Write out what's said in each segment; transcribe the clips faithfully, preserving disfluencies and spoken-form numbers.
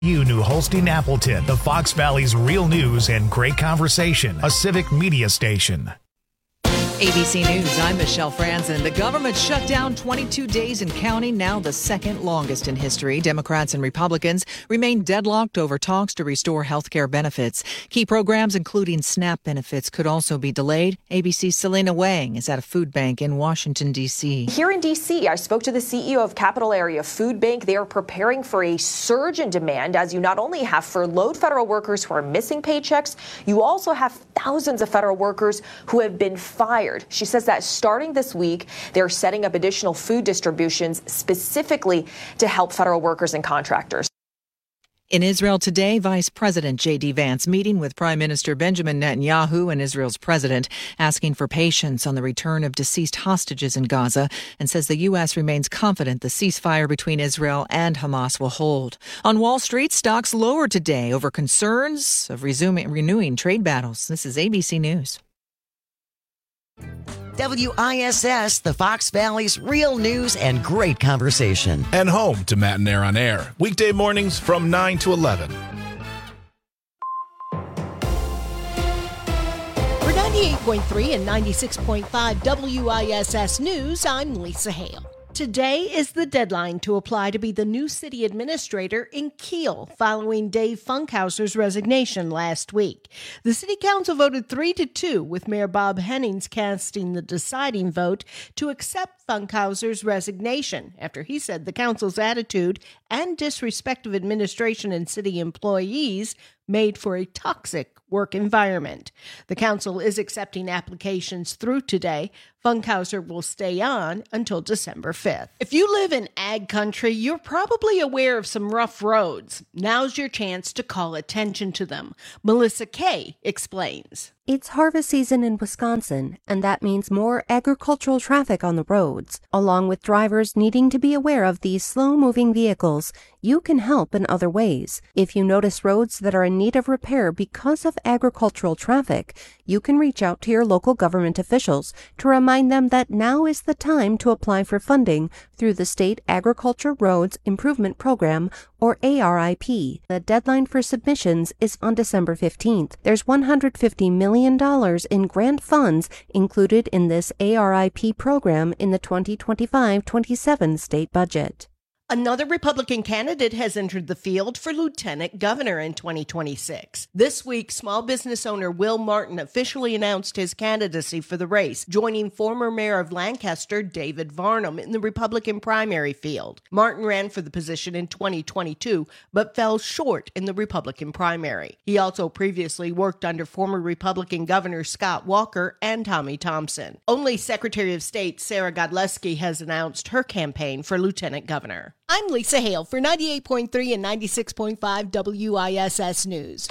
You New Holstein Appleton, the Fox Valley's real news and great conversation, a civic media station. A B C News, I'm Michelle Franzen. The government shut down twenty-two days and counting, now the second longest in history. Democrats and Republicans remain deadlocked over talks to restore health care benefits. Key programs, including SNAP benefits, could also be delayed. A B C's Selena Wang is at a food bank in Washington, D C. Here in D C, I spoke to the C E O of Capital Area Food Bank. They are preparing for a surge in demand, as you not only have furloughed federal workers who are missing paychecks, you also have thousands of federal workers who have been fired. She says that starting this week, they're setting up additional food distributions specifically to help federal workers and contractors. In Israel today, Vice President J D Vance meeting with Prime Minister Benjamin Netanyahu and Israel's president, asking for patience on the return of deceased hostages in Gaza, and says the U S remains confident the ceasefire between Israel and Hamas will hold. On Wall Street, stocks lowered today over concerns of resuming renewing trade battles. This is A B C News. W I S S, the Fox Valley's real news and great conversation. And home to Matt and Air on Air, weekday mornings from nine to eleven. For ninety-eight point three and ninety-six point five W I S S News, I'm Lisa Hale. Today is the deadline to apply to be the new city administrator in Kiel, following Dave Funkhauser's resignation last week. The city council voted three to two, with Mayor Bob Hennings casting the deciding vote to accept Funkhauser's resignation after he said the council's attitude and disrespect of administration and city employees made for a toxic work environment. The council is accepting applications through today. Funkhauser will stay on until December fifth. If you live in ag country, you're probably aware of some rough roads. Now's your chance to call attention to them. Melissa Kay explains. It's harvest season in Wisconsin, and that means more agricultural traffic on the roads. Along with drivers needing to be aware of these slow-moving vehicles, you can help in other ways. If you notice roads that are in need of repair because of agricultural traffic, you can reach out to your local government officials to remind them that now is the time to apply for funding through the State Agriculture Roads Improvement Program, or A R I P. The deadline for submissions is on December fifteenth. There's one hundred fifty million dollars in grant funds included in this A R I P program in the twenty twenty-five twenty-seven state budget. Another Republican candidate has entered the field for lieutenant governor in twenty twenty-six. This week, small business owner Will Martin officially announced his candidacy for the race, joining former mayor of Lancaster, David Varnum, in the Republican primary field. Martin ran for the position in twenty twenty-two, but fell short in the Republican primary. He also previously worked under former Republican Governor Scott Walker and Tommy Thompson. Only Secretary of State Sarah Godlewski has announced her campaign for lieutenant governor. I'm Lisa Hale for ninety-eight point three and ninety-six point five W I S S News.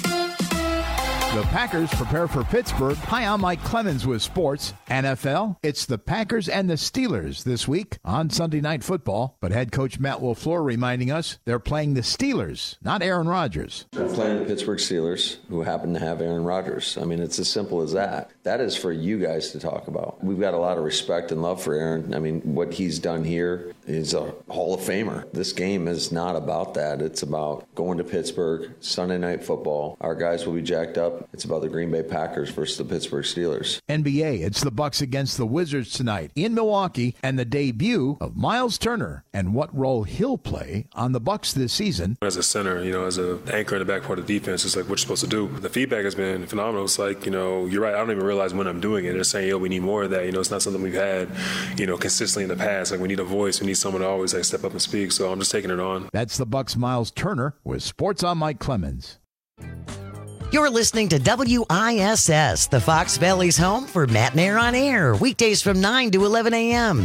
The Packers prepare for Pittsburgh. Hi, I'm Mike Clemens with sports. N F L, it's the Packers and the Steelers this week on Sunday Night Football. But head coach Matt LaFleur reminding us they're playing the Steelers, not Aaron Rodgers. We're playing the Pittsburgh Steelers, who happen to have Aaron Rodgers. I mean, it's as simple as that. That is for you guys to talk about. We've got a lot of respect and love for Aaron. I mean, what he's done here is a Hall of Famer. This game is not about that. It's about going to Pittsburgh, Sunday Night Football. Our guys will be jacked up. It's about the Green Bay Packers versus the Pittsburgh Steelers. N B A, it's the Bucks against the Wizards tonight in Milwaukee, and the debut of Miles Turner and what role he'll play on the Bucks this season. As a center, you know, as an anchor in the back part of the defense, it's like what you're supposed to do. The feedback has been phenomenal. It's like, you know, you're right. I don't even realize when I'm doing it. They're saying, yo, we need more of that. You know, it's not something we've had, you know, consistently in the past. Like, we need a voice. We need someone to always like step up and speak. So I'm just taking it on. That's the Bucks' Miles Turner with Sports on Mike Clemens. You're listening to W I S S, the Fox Valley's home for Matt and Air on Air, weekdays from nine to eleven a.m.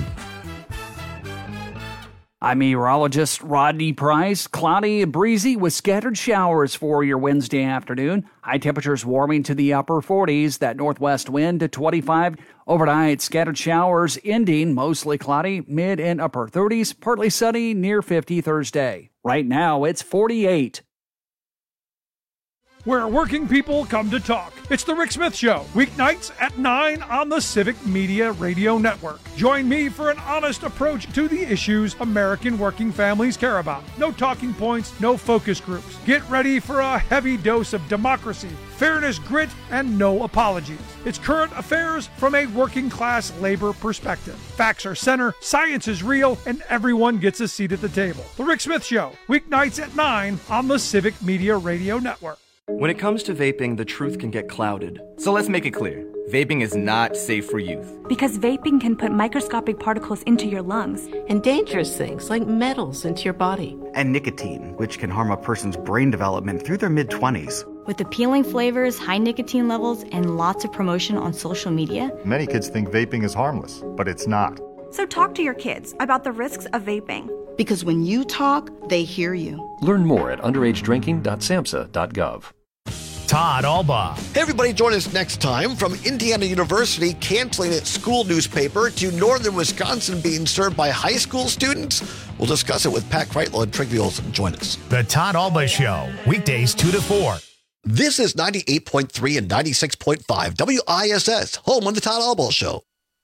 I'm meteorologist Rodney Price. Cloudy and breezy with scattered showers for your Wednesday afternoon. High temperatures warming to the upper forties. That northwest wind to twenty-five. Overnight, scattered showers ending mostly cloudy, mid and upper thirties. Partly sunny, near fifty Thursday. Right now, it's forty-eight. where working people come to talk. It's The Rick Smith Show, weeknights at nine on the Civic Media Radio Network. Join me for an honest approach to the issues American working families care about. No talking points, no focus groups. Get ready for a heavy dose of democracy, fairness, grit, and no apologies. It's current affairs from a working class labor perspective. Facts are center, science is real, and everyone gets a seat at the table. The Rick Smith Show, weeknights at nine on the Civic Media Radio Network. When it comes to vaping, the truth can get clouded. So let's make it clear. Vaping is not safe for youth. Because vaping can put microscopic particles into your lungs. And dangerous things like metals into your body. And nicotine, which can harm a person's brain development through their mid-twenties. With appealing flavors, high nicotine levels, and lots of promotion on social media. Many kids think vaping is harmless, but it's not. So talk to your kids about the risks of vaping. Because when you talk, they hear you. Learn more at underage drinking dot samhsa dot gov. Todd Alba. Hey, everybody, join us next time. From Indiana University canceling its school newspaper to northern Wisconsin being served by high school students. We'll discuss it with Pat Kreitlow and Trygve Olsen. Join us. The Todd Alba Show, weekdays two to four. This is ninety-eight point three and ninety-six point five W I S S, home of the Todd Alba Show.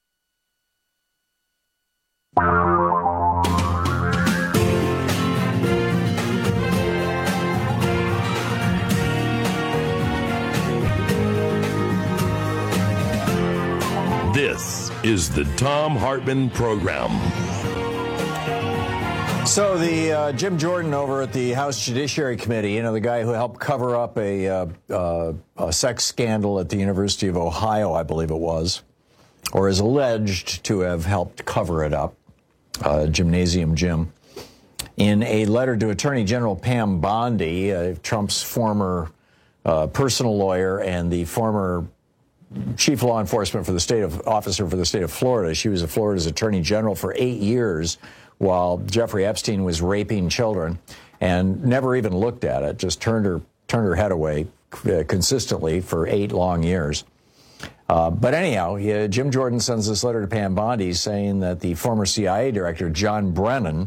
This is the Thom Hartmann Program. So the uh, Jim Jordan over at the House Judiciary Committee, you know, the guy who helped cover up a, uh, uh, a sex scandal at the University of Ohio, I believe it was, or is alleged to have helped cover it up, uh, Gymnasium Jim, in a letter to Attorney General Pam Bondi, uh, Trump's former uh, personal lawyer and the former chief law enforcement for the state of officer for the state of Florida. She was Florida's attorney general for eight years while Jeffrey Epstein was raping children, and never even looked at it, just turned her turned her head away uh, consistently for eight long years. Uh, but anyhow, yeah, Jim Jordan sends this letter to Pam Bondi saying that the former C I A director, John Brennan,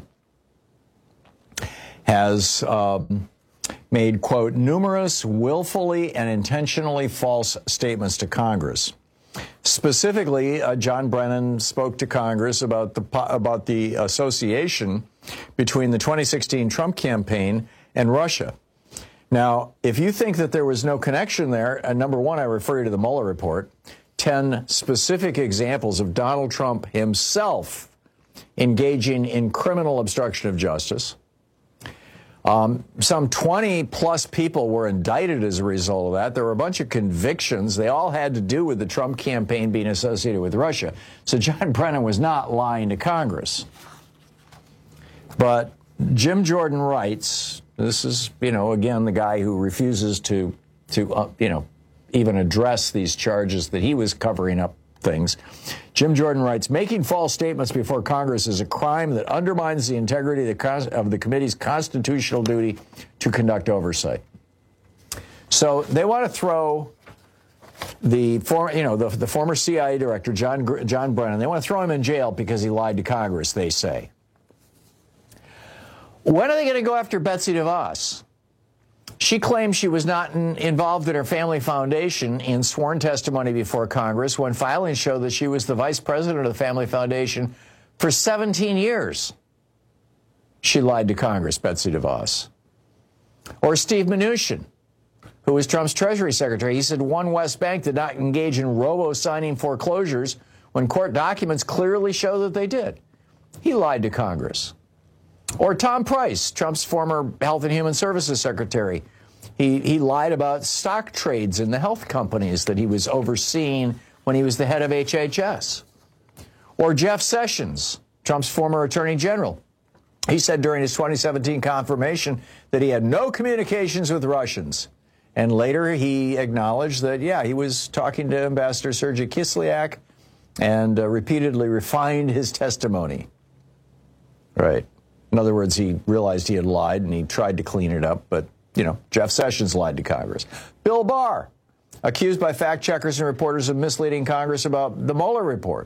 has um, made, quote, numerous willfully and intentionally false statements to Congress. Specifically, uh, John Brennan spoke to Congress about the about the association between the twenty sixteen Trump campaign and Russia. Now, if you think that there was no connection there, uh, number one, I refer you to the Mueller report, ten specific examples of Donald Trump himself engaging in criminal obstruction of justice. Um, some twenty plus people were indicted as a result of that. There were a bunch of convictions. They all had to do with the Trump campaign being associated with Russia. So John Brennan was not lying to Congress. But Jim Jordan writes, this is, you know, again, the guy who refuses to, to uh, you know, even address these charges that he was covering up things. Jim Jordan writes, making false statements before Congress is a crime that undermines the integrity of the, of the committee's constitutional duty to conduct oversight. So they want to throw the former, you know, the, the former C I A director, John, John Brennan, they want to throw him in jail because he lied to Congress, they say. When are they going to go after Betsy DeVos? She claimed she was not in, involved in her family foundation in sworn testimony before Congress when filings showed that she was the vice president of the family foundation for seventeen years. She lied to Congress, Betsy DeVos. Or Steve Mnuchin, who was Trump's Treasury Secretary. He said One West Bank did not engage in robo-signing foreclosures when court documents clearly show that they did. He lied to Congress. Or Tom Price, Trump's former Health and Human Services Secretary. He, he lied about stock trades in the health companies that he was overseeing when he was the head of H H S. Or Jeff Sessions, Trump's former Attorney General. He said during his twenty seventeen confirmation that he had no communications with Russians. And later he acknowledged that, yeah, he was talking to Ambassador Sergei Kislyak and uh, repeatedly refined his testimony. Right. In other words, he realized he had lied and he tried to clean it up. But, you know, Jeff Sessions lied to Congress. Bill Barr, accused by fact checkers and reporters of misleading Congress about the Mueller report.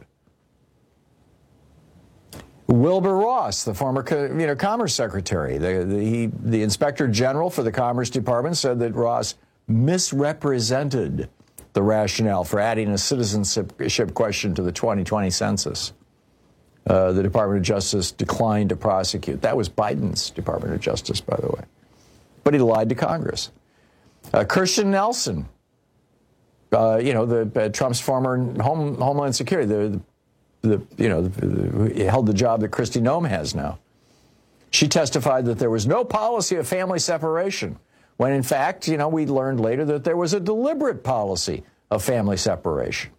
Wilbur Ross, the former you know, Commerce Secretary, the, the, he, the Inspector General for the Commerce Department said that Ross misrepresented the rationale for adding a citizenship question to the twenty twenty census. Uh, the Department of Justice declined to prosecute. That was Biden's Department of Justice, by the way. But he lied to Congress. Uh, Kirstjen Nielsen, uh, you know, the uh, Trump's former home, Homeland Security, the, the you know, the, the, held the job that Kristi Noem has now. She testified that there was no policy of family separation, when in fact, you know, we learned later that there was a deliberate policy of family separation.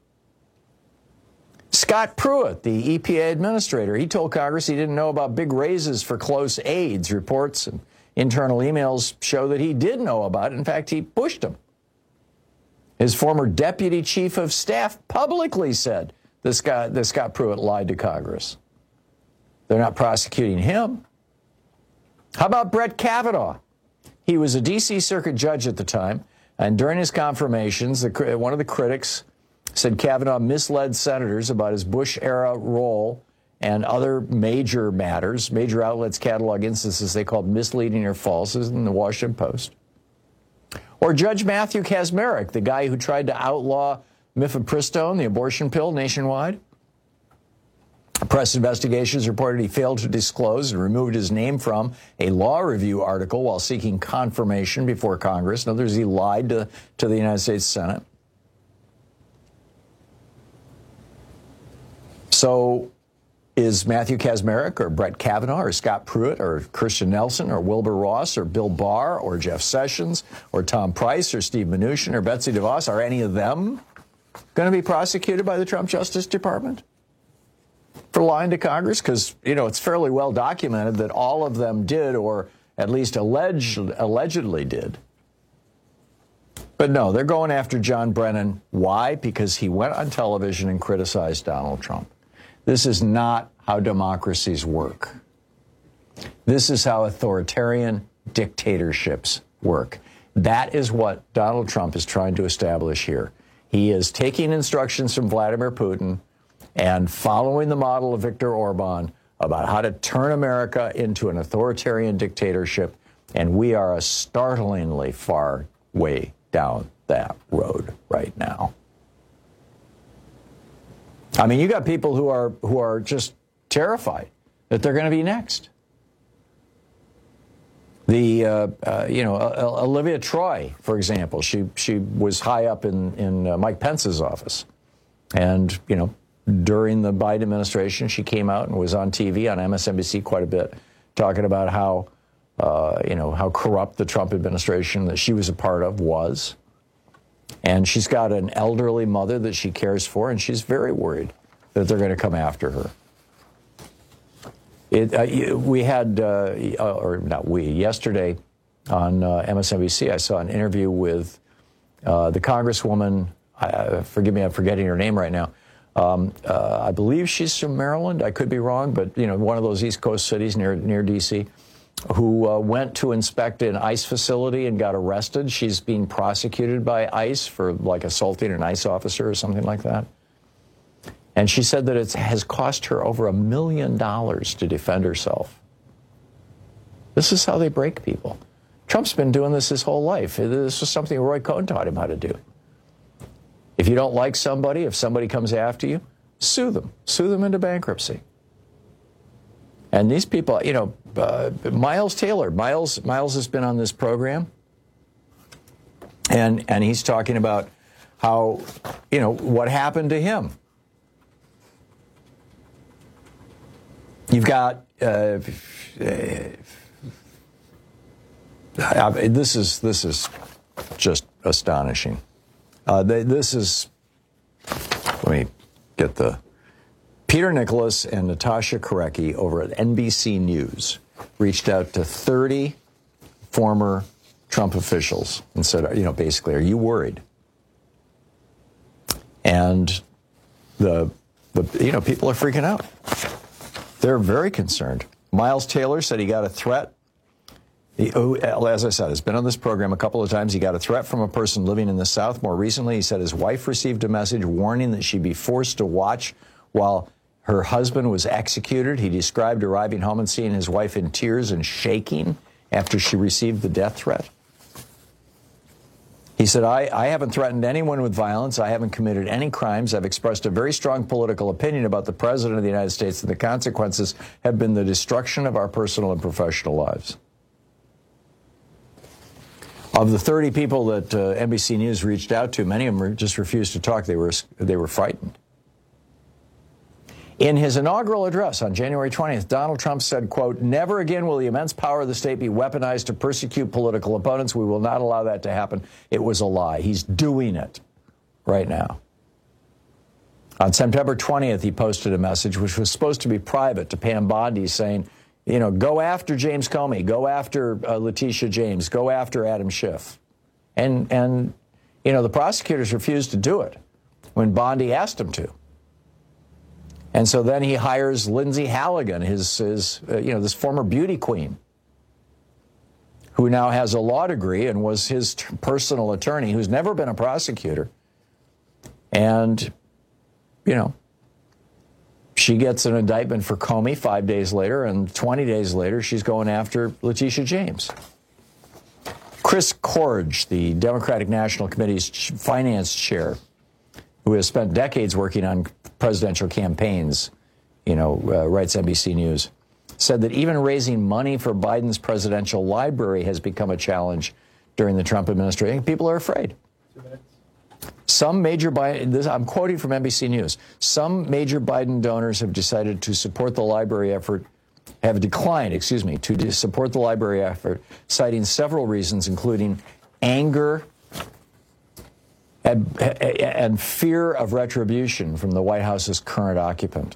Scott Pruitt, the E P A administrator, he told Congress he didn't know about big raises for close aides. Reports and internal emails show that he did know about it. In fact, he pushed them. His former deputy chief of staff publicly said that Scott, that Scott Pruitt lied to Congress. They're not prosecuting him. How about Brett Kavanaugh? He was a D C Circuit judge at the time, and during his confirmations, the, one of the critics said Kavanaugh misled senators about his Bush-era role and other major matters. Major outlets catalog instances they called misleading or false, as in the Washington Post. Or Judge Matthew Kacsmaryk, the guy who tried to outlaw mifepristone, the abortion pill, nationwide. Press investigations reported he failed to disclose and removed his name from a law review article while seeking confirmation before Congress. In other words, he lied to, to the United States Senate. So is Matthew Kacsmaryk or Brett Kavanaugh or Scott Pruitt or Kirstjen Nielsen or Wilbur Ross or Bill Barr or Jeff Sessions or Tom Price or Steve Mnuchin or Betsy DeVos, are any of them going to be prosecuted by the Trump Justice Department for lying to Congress? Because, you know, it's fairly well documented that all of them did, or at least alleged, allegedly did. But no, they're going after John Brennan. Why? Because he went on television and criticized Donald Trump. This is not how democracies work. This is how authoritarian dictatorships work. That is what Donald Trump is trying to establish here. He is taking instructions from Vladimir Putin and following the model of Viktor Orban about how to turn America into an authoritarian dictatorship, and we are a startlingly far way down that road right now. I mean, you got people who are who are just terrified that they're going to be next. The uh, uh, you know uh, Olivia Troy, for example, she she was high up in in uh, Mike Pence's office, and you know during the Biden administration, she came out and was on T V on M S N B C quite a bit, talking about how uh, you know how corrupt the Trump administration that she was a part of was. And she's got an elderly mother that she cares for, and she's very worried that they're going to come after her. It, uh, we had, uh, or not we, yesterday on uh, M S N B C, I saw an interview with uh, the Congresswoman, uh, forgive me, I'm forgetting her name right now. Um, uh, I believe she's from Maryland. I could be wrong, but, you know, one of those East Coast cities near, near D C, who uh, went to inspect an ICE facility and got arrested. She's being prosecuted by ICE for like assaulting an ICE officer or something like that. And she said that it has cost her over a million dollars to defend herself. This is how they break people. Trump's been doing this his whole life. This was something Roy Cohn taught him how to do. If you don't like somebody, if somebody comes after you, sue them. Sue them into bankruptcy. And these people, you know, uh, Miles Taylor, Miles Miles has been on this program, and and he's talking about how, you know, what happened to him. You've got uh, uh, this is this is just astonishing. Uh, they, this is let me get the. Peter Nicholas and Natasha Korecki over at N B C News reached out to thirty former Trump officials and said, you know, basically, are you worried? And the, the you know, people are freaking out. They're very concerned. Miles Taylor said he got a threat. He, as I said, has been on this program a couple of times. He got a threat from a person living in the South. More recently, he said his wife received a message warning that she'd be forced to watch while her husband was executed. He described arriving home and seeing his wife in tears and shaking after she received the death threat. He said, I, I haven't threatened anyone with violence. I haven't committed any crimes. I've expressed a very strong political opinion about the President of the United States, and the consequences have been the destruction of our personal and professional lives. Of the thirty people that uh, N B C News reached out to, many of them just refused to talk. They were, they were frightened. In his inaugural address on January twentieth, Donald Trump said, quote, never again will the immense power of the state be weaponized to persecute political opponents. We will not allow that to happen. It was a lie. He's doing it right now. On September twentieth, he posted a message which was supposed to be private to Pam Bondi saying, you know, go after James Comey, go after uh, Letitia James, go after Adam Schiff. And, and, you know, the prosecutors refused to do it when Bondi asked him to. And so then he hires Lindsay Halligan, his, his uh, you know, this former beauty queen, who now has a law degree and was his t- personal attorney, who's never been a prosecutor. And, you know, she gets an indictment for Comey five days later, and twenty days later, she's going after Letitia James. Chris Corge, the Democratic National Committee's finance chair, who has spent decades working on presidential campaigns, you know, uh, writes N B C News, said that even raising money for Biden's presidential library has become a challenge during the Trump administration. People are afraid. Some major Biden, this, I'm quoting from N B C News, some major Biden donors have decided to support the library effort, have declined, excuse me, to support the library effort, citing several reasons, including anger and, and fear of retribution from the White House's current occupant.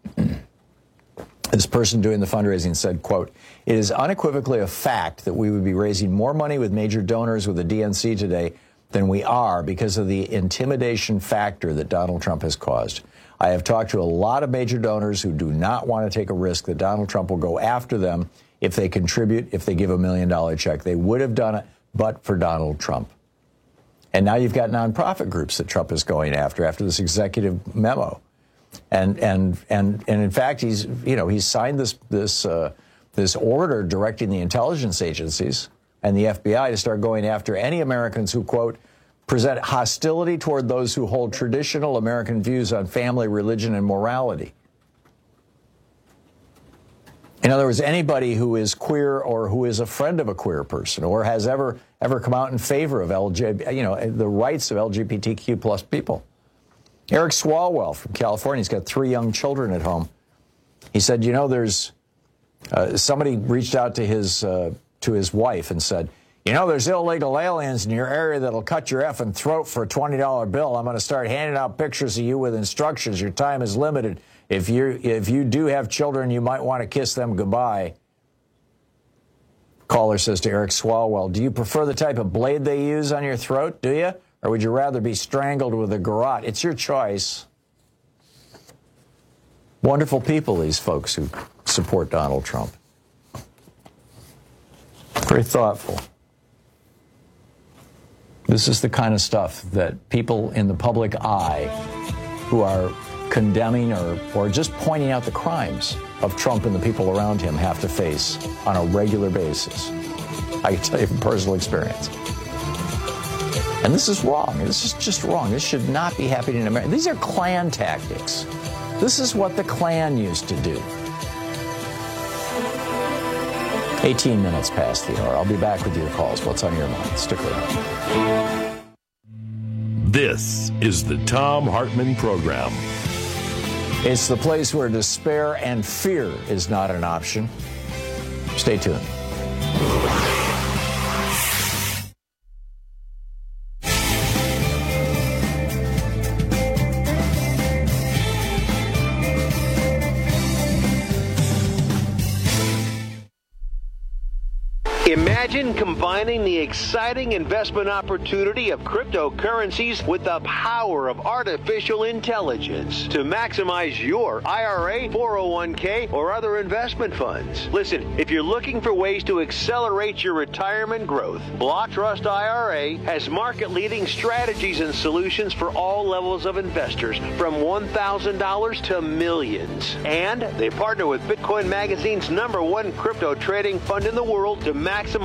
This person doing the fundraising said, quote, it is unequivocally a fact that we would be raising more money with major donors with the D N C today than we are because of the intimidation factor that Donald Trump has caused. I have talked to a lot of major donors who do not want to take a risk that Donald Trump will go after them if they contribute, if they give a million dollar check. They would have done it, but for Donald Trump. And now you've got nonprofit groups that Trump is going after, after this executive memo. And and and and in fact, he's you know he's signed this this uh, this order directing the intelligence agencies and the F B I to start going after any Americans who, quote, present hostility toward those who hold traditional American views on family, religion, and morality. In other words, anybody who is queer or who is a friend of a queer person or has ever ever come out in favor of L G, you know, the rights of L G B T Q plus people. Eric Swalwell from California, he's got three young children at home. He said, you know, there's uh, somebody reached out to his uh, to his wife and said, you know, there's illegal aliens in your area that'll cut your effing throat for a twenty dollar bill. I'm going to start handing out pictures of you with instructions. Your time is limited. If you if you do have children, you might want to kiss them goodbye. Caller says to Eric Swalwell, do you prefer the type of blade they use on your throat, do you? Or would you rather be strangled with a garrote? It's your choice. Wonderful people, these folks who support Donald Trump. Very thoughtful. This is the kind of stuff that people in the public eye who are condemning or, or just pointing out the crimes of Trump and the people around him have to face on a regular basis. I can tell you from personal experience. And this is wrong. This is just wrong. This should not be happening in America. These are Klan tactics. This is what the Klan used to do. eighteen minutes past the hour. I'll be back with your calls. What's on your mind? Stick around. This is the Thom Hartmann Program. It's the place where despair and fear is not an option. Stay tuned. Imagine combining the exciting investment opportunity of cryptocurrencies with the power of artificial intelligence to maximize your I R A, four oh one k, or other investment funds. Listen, if you're looking for ways to accelerate your retirement growth, Block Trust I R A has market-leading strategies and solutions for all levels of investors, from one thousand dollars to millions. And they partner with Bitcoin Magazine's number one crypto trading fund in the world to maximize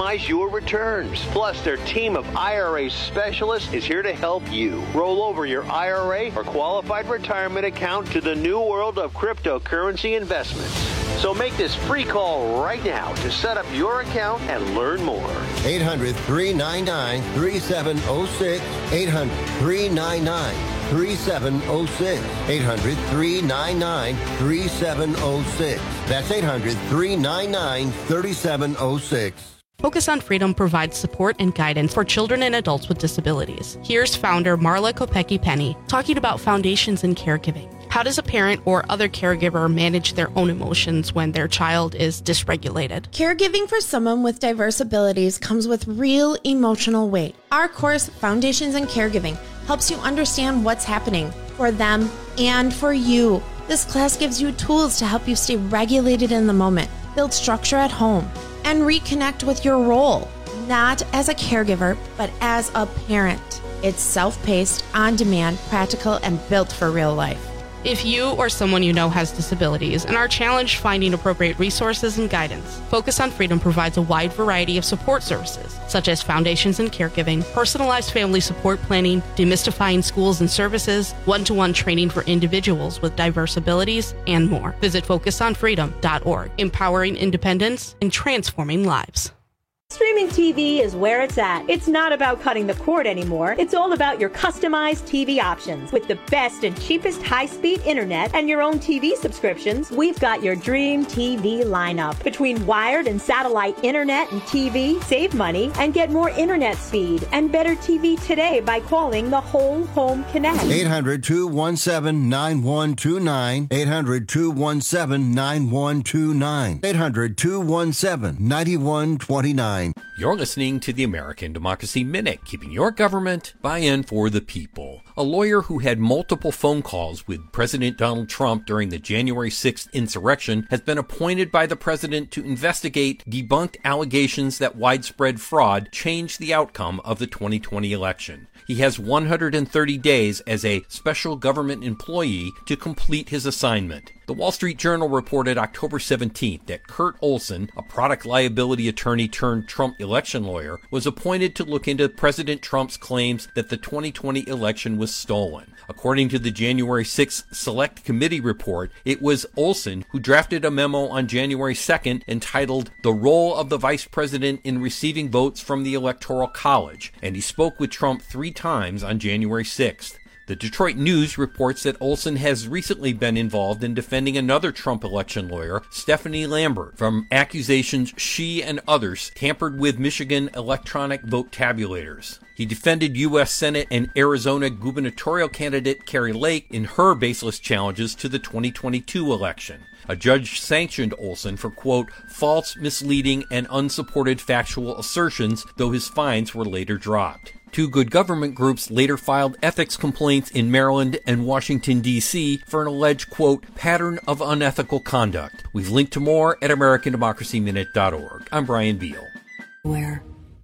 maximize your returns. Plus, their team of I R A specialists is here to help you roll over your I R A or qualified retirement account to the new world of cryptocurrency investments. So make this free call right now to set up your account and learn more. eight hundred, three nine nine, three seven zero six. eight hundred, three nine nine, three seven zero six. eight hundred, three nine nine, three seven zero six. That's eight hundred, three nine nine, three seven zero six. Focus on Freedom provides support and guidance for children and adults with disabilities. Here's founder Marla Kopecki-Penny talking about foundations and caregiving. How does a parent or other caregiver manage their own emotions when their child is dysregulated? Caregiving for someone with diverse abilities comes with real emotional weight. Our course, Foundations in Caregiving, helps you understand what's happening for them and for you. This class gives you tools to help you stay regulated in the moment, build structure at home, and reconnect with your role, not as a caregiver, but as a parent. It's self-paced, on-demand, practical, and built for real life. If you or someone you know has disabilities and are challenged finding appropriate resources and guidance, Focus on Freedom provides a wide variety of support services, such as Foundations in Caregiving, personalized family support planning, demystifying schools and services, one-to-one training for individuals with diverse abilities, and more. Visit focus on freedom dot org, empowering independence and transforming lives. Streaming T V is where it's at. It's not about cutting the cord anymore. It's all about your customized T V options. With the best and cheapest high-speed internet and your own T V subscriptions, we've got your dream T V lineup. Between wired and satellite internet and T V, save money and get more internet speed and better T V today by calling the Whole Home Connect. eight hundred, two one seven, nine one two nine. eight hundred, two one seven, nine one two nine. eight hundred, two one seven, nine one two nine. You're listening to the American Democracy Minute, keeping your government by and for the people. A lawyer who had multiple phone calls with President Donald Trump during the January sixth insurrection has been appointed by the president to investigate debunked allegations that widespread fraud changed the outcome of the twenty twenty election. He has one hundred thirty days as a special government employee to complete his assignment. The Wall Street Journal reported October seventeenth that Kurt Olson, a product liability attorney turned Trump election lawyer, was appointed to look into President Trump's claims that the twenty twenty election was stolen. According to the January sixth Select Committee report, it was Olson who drafted a memo on January second entitled "The Role of the Vice President in Receiving Votes from the Electoral College," and he spoke with Trump three times on January sixth. The Detroit News reports that Olson has recently been involved in defending another Trump election lawyer, Stephanie Lambert, from accusations she and others tampered with Michigan electronic vote tabulators. He defended U S Senate and Arizona gubernatorial candidate Kari Lake in her baseless challenges to the twenty twenty-two election. A judge sanctioned Olson for, quote, false, misleading, and unsupported factual assertions, though his fines were later dropped. Two good government groups later filed ethics complaints in Maryland and Washington, D C for an alleged, quote, pattern of unethical conduct. We've linked to more at American Democracy Minute dot org. I'm Brian Beal. Where?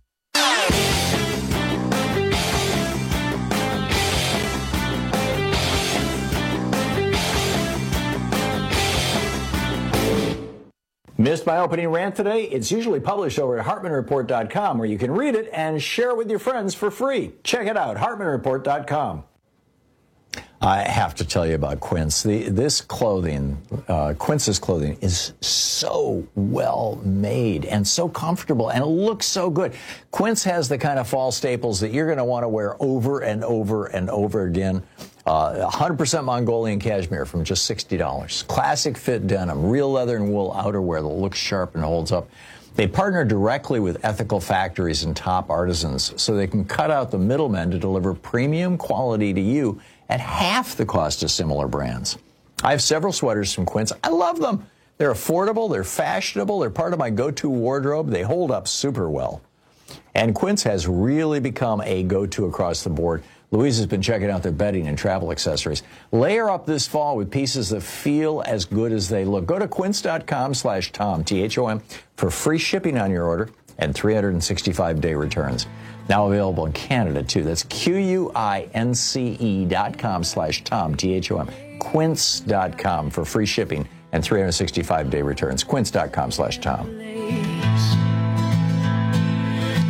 Missed my opening rant today? It's usually published over at Hartman Report dot com, where you can read it and share it with your friends for free. Check it out, Hartman Report dot com. I have to tell you about Quince. The, this clothing, uh, Quince's clothing, is so well made and so comfortable, and it looks so good. Quince has the kind of fall staples that you're going to want to wear over and over and over again. Uh, one hundred percent Mongolian cashmere from just sixty dollars. Classic fit denim, real leather and wool outerwear that looks sharp and holds up. They partner directly with ethical factories and top artisans so they can cut out the middlemen to deliver premium quality to you at half the cost of similar brands. I have several sweaters from Quince. I love them. They're affordable, they're fashionable, they're part of my go-to wardrobe. They hold up super well. And Quince has really become a go-to across the board. Louise has been checking out their bedding and travel accessories. Layer up this fall with pieces that feel as good as they look. Go to quince dot com slash Tom, T H O M, for free shipping on your order and three hundred sixty-five day returns. Now available in Canada, too. That's Q U I N C E dot com slash Tom, T H O M. Quince dot com for free shipping and three hundred sixty-five day returns. Quince dot com slash Tom.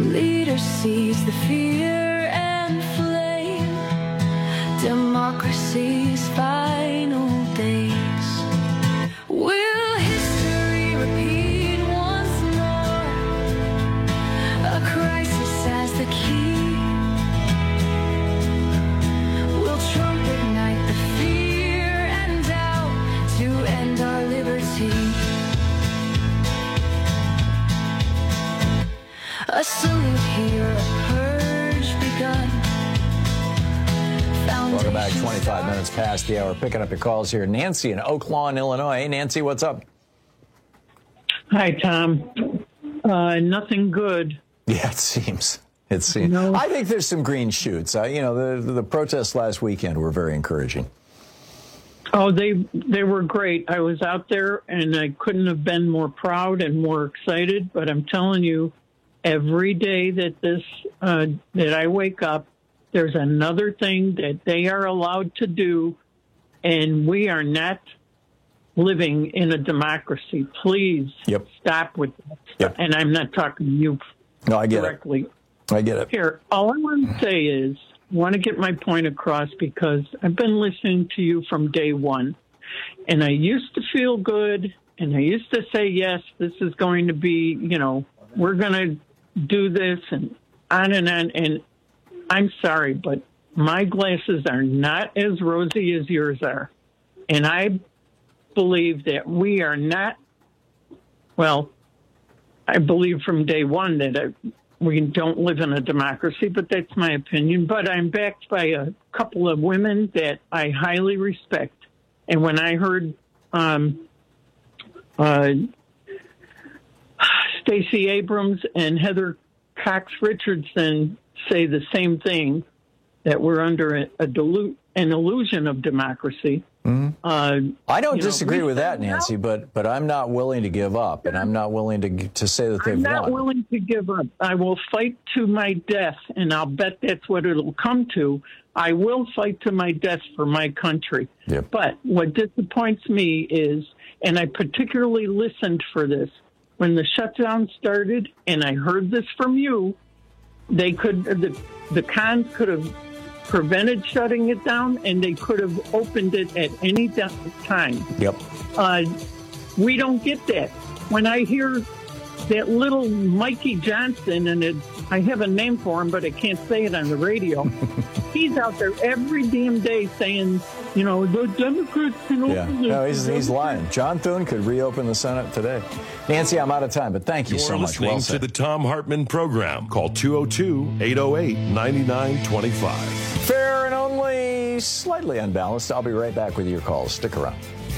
Leader sees the fear and flame, democracy's final days. Will history repeat once more? A crisis as the key. Will Trump ignite the fear and doubt to end our liberty? A salute here, a purge begun. Welcome back, twenty-five minutes past the hour. Picking up your calls here. Nancy in Oak Lawn, Illinois. Hey, Nancy, what's up? Hi, Tom. Uh, nothing good. Yeah, it seems. It seems. No. I think there's some green shoots. Uh, you know, the, the protests last weekend were very encouraging. Oh, they they were great. I was out there, and I couldn't have been more proud and more excited. But I'm telling you, every day that this uh, that I wake up, there's another thing that they are allowed to do, and we are not living in a democracy. Please yep. stop with that stuff. Yep. And I'm not talking to you no, I get directly. It. I get it. Here, all I want to say is, I want to get my point across because I've been listening to you from day one, and I used to feel good, and I used to say, yes, this is going to be, you know, we're going to do this, and on and on, and I'm sorry, but my glasses are not as rosy as yours are. And I believe that we are not, well, I believe from day one that I, we don't live in a democracy, but that's my opinion. But I'm backed by a couple of women that I highly respect. And when I heard um, uh, Stacey Abrams and Heather Cox Richardson say the same thing, that we're under a, a dilute, an illusion of democracy. Mm-hmm. Uh, I don't disagree know, with that, Nancy, but but I'm not willing to give up, and I'm not willing to to say that they've I'm not won. willing to give up. I will fight to my death, and I'll bet that's what it'll come to. I will fight to my death for my country. Yep. But what disappoints me is, and I particularly listened for this, when the shutdown started, and I heard this from you, they could, the, the cons could have prevented shutting it down, and they could have opened it at any time. Yep. Uh, we don't get that. When I hear that little Mikey Johnson, and it, I have a name for him, but I can't say it on the radio. He's out there every damn day saying, you know, the Democrats can open Yeah. the No, he's, he's lying. John Thune could reopen the Senate today. Nancy, I'm out of time, but thank you You're so much. listening Well to said. the Tom Hartman program. Call two oh two, eight oh eight, nine nine two five. Fair and only slightly unbalanced. I'll be right back with your calls. Stick around.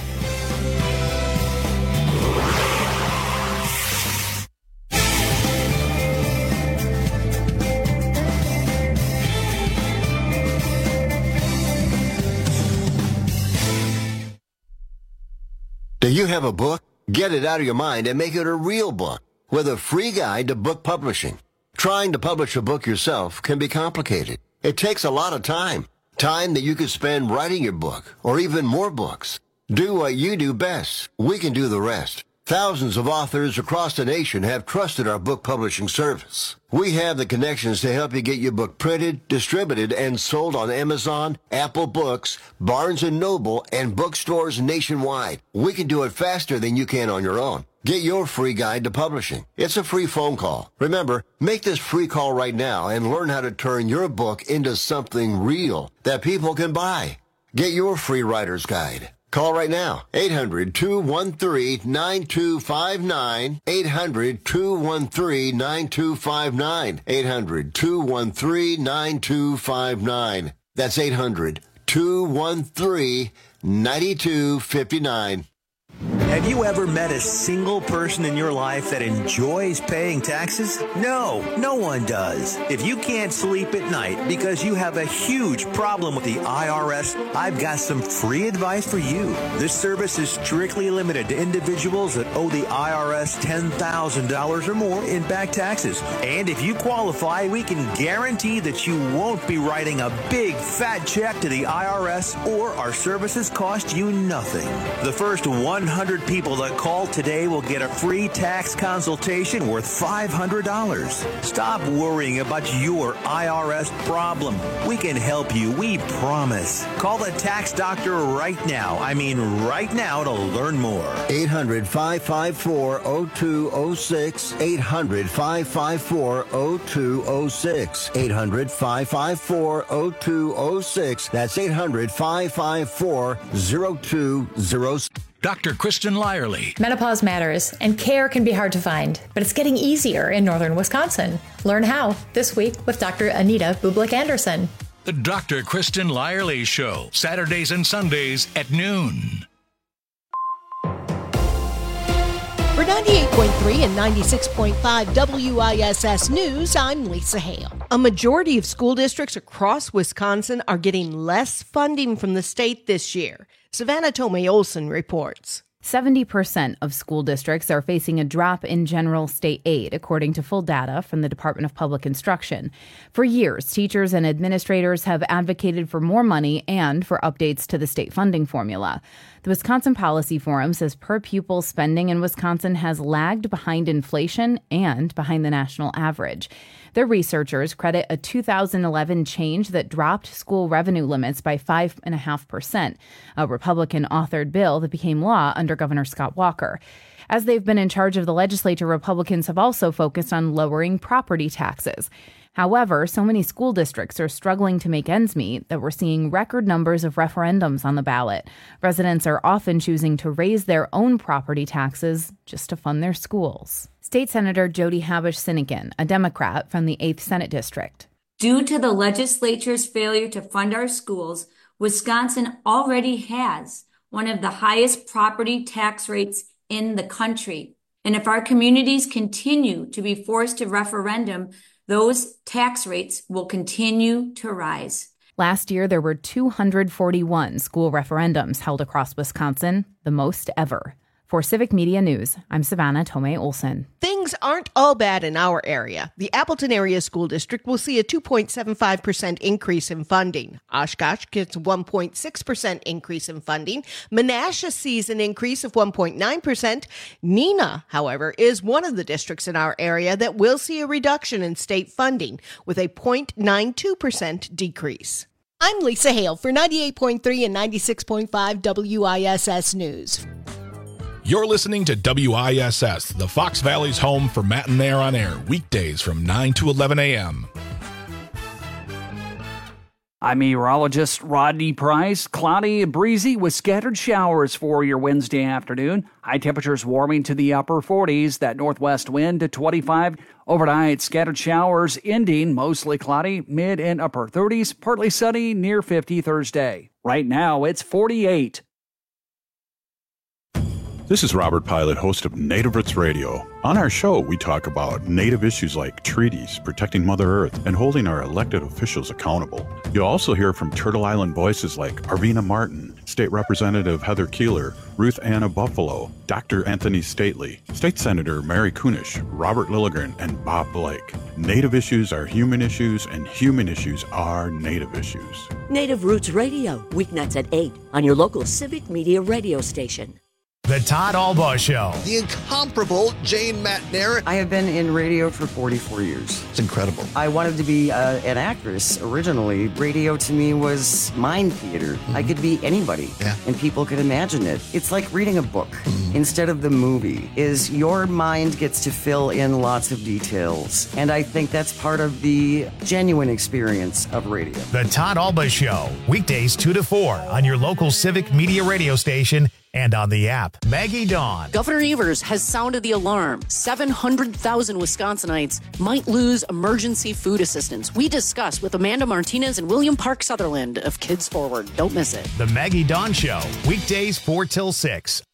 Do you have a book? Get it out of your mind and make it a real book with a free guide to book publishing. Trying to publish a book yourself can be complicated. It takes a lot of time. Time that you could spend writing your book or even more books. Do what you do best. We can do the rest. Thousands of authors across the nation have trusted our book publishing service. We have the connections to help you get your book printed, distributed, and sold on Amazon, Apple Books, Barnes and Noble, and bookstores nationwide. We can do it faster than you can on your own. Get your free guide to publishing. It's a free phone call. Remember, make this free call right now and learn how to turn your book into something real that people can buy. Get your free writer's guide. Call right now, eight hundred, two one three, nine two five nine, eight hundred, two one three, nine two five nine, eight hundred, two one three, nine two five nine. That's eight hundred, two one three, nine two five nine. Have you ever met a single person in your life that enjoys paying taxes? No, no one does. If you can't sleep at night because you have a huge problem with the I R S, I've got some free advice for you. This service is strictly limited to individuals that owe the I R S ten thousand dollars or more in back taxes. And if you qualify, we can guarantee that you won't be writing a big fat check to the I R S, or our services cost you nothing. The first one hundred people that call today will get a free tax consultation worth five hundred dollars. Stop worrying about your I R S problem. We can help you, we promise. Call the tax doctor right now. I mean right now to learn more. eight hundred, five five four, oh two oh six. eight hundred, five five four, oh two oh six. eight hundred, five five four, oh two oh six. That's eight hundred, five five four, oh two oh six. Doctor Kristen Lyerly. Menopause matters, and care can be hard to find, but it's getting easier in northern Wisconsin. Learn how this week with Doctor Anita Bublik-Anderson. The Doctor Kristen Lyerly Show, Saturdays and Sundays at noon. For ninety-eight point three and ninety-six point five W I S S News, I'm Lisa Hale. A majority of school districts across Wisconsin are getting less funding from the state this year. Savannah Tomei Olson reports. seventy percent of school districts are facing a drop in general state aid, according to full data from the Department of Public Instruction. For years, teachers and administrators have advocated for more money and for updates to the state funding formula. The Wisconsin Policy Forum says per-pupil spending in Wisconsin has lagged behind inflation and behind the national average. Their researchers credit a two thousand eleven change that dropped school revenue limits by five point five percent, a Republican-authored bill that became law under Governor Scott Walker. As they've been in charge of the legislature, Republicans have also focused on lowering property taxes. However, so many school districts are struggling to make ends meet that we're seeing record numbers of referendums on the ballot. Residents are often choosing to raise their own property taxes just to fund their schools. State Senator Jody Habush-Sinekin, a Democrat from the eighth Senate District. Due to the legislature's failure to fund our schools, Wisconsin already has one of the highest property tax rates in the country. And if our communities continue to be forced to referendum, those tax rates will continue to rise. Last year, there were two hundred forty-one school referendums held across Wisconsin, the most ever. For Civic Media News, I'm Savannah Tomei Olson. Things aren't all bad in our area. The Appleton Area School District will see a two point seven five percent increase in funding. Oshkosh gets a one point six percent increase in funding. Menasha sees an increase of one point nine percent. Neenah, however, is one of the districts in our area that will see a reduction in state funding with a zero point nine two percent decrease. I'm Lisa Hale for ninety-eight point three and ninety-six point five W I S S News. You're listening to W I S S, the Fox Valley's home for Matt and Mayor on Air, weekdays from nine to eleven a.m. I'm meteorologist Rodney Price. Cloudy and breezy with scattered showers for your Wednesday afternoon. High temperatures warming to the upper forties. That northwest wind to twenty-five. Overnight, scattered showers ending mostly cloudy, mid and upper thirties. Partly sunny, near fifty Thursday. Right now, it's forty-eight. This is Robert Pilot, host of Native Roots Radio. On our show, we talk about Native issues like treaties, protecting Mother Earth, and holding our elected officials accountable. You'll also hear from Turtle Island voices like Arvina Martin, State Representative Heather Keeler, Ruth Anna Buffalo, Doctor Anthony Stately, State Senator Mary Kunish, Robert Lilligren, and Bob Blake. Native issues are human issues, and human issues are Native issues. Native Roots Radio, weeknights at eight on your local Civic Media radio station. The Todd Albaugh Show. The incomparable Jane Matner. I have been in radio for forty-four years. It's incredible. I wanted to be uh, an actress originally. Radio to me was mind theater. Mm-hmm. I could be anybody, yeah. and people could imagine it. It's like reading a book mm-hmm. instead of the movie. Is your mind gets to fill in lots of details, and I think that's part of the genuine experience of radio. The Todd Albaugh Show, weekdays two to four on your local Civic Media radio station and on the app. Maggie Dawn. Governor Evers has sounded the alarm. seven hundred thousand Wisconsinites might lose emergency food assistance. We discuss with Amanda Martinez and William Park Sutherland of Kids Forward. Don't miss it. The Maggie Dawn Show, weekdays four till six.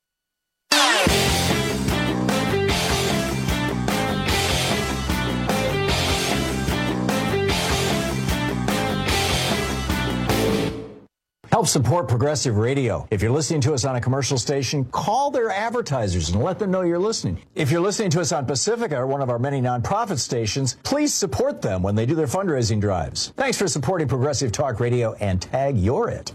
Help support Progressive Radio. If you're listening to us on a commercial station, call their advertisers and let them know you're listening. If you're listening to us on Pacifica, or one of our many nonprofit stations, please support them when they do their fundraising drives. Thanks for supporting Progressive Talk Radio, and tag you're it.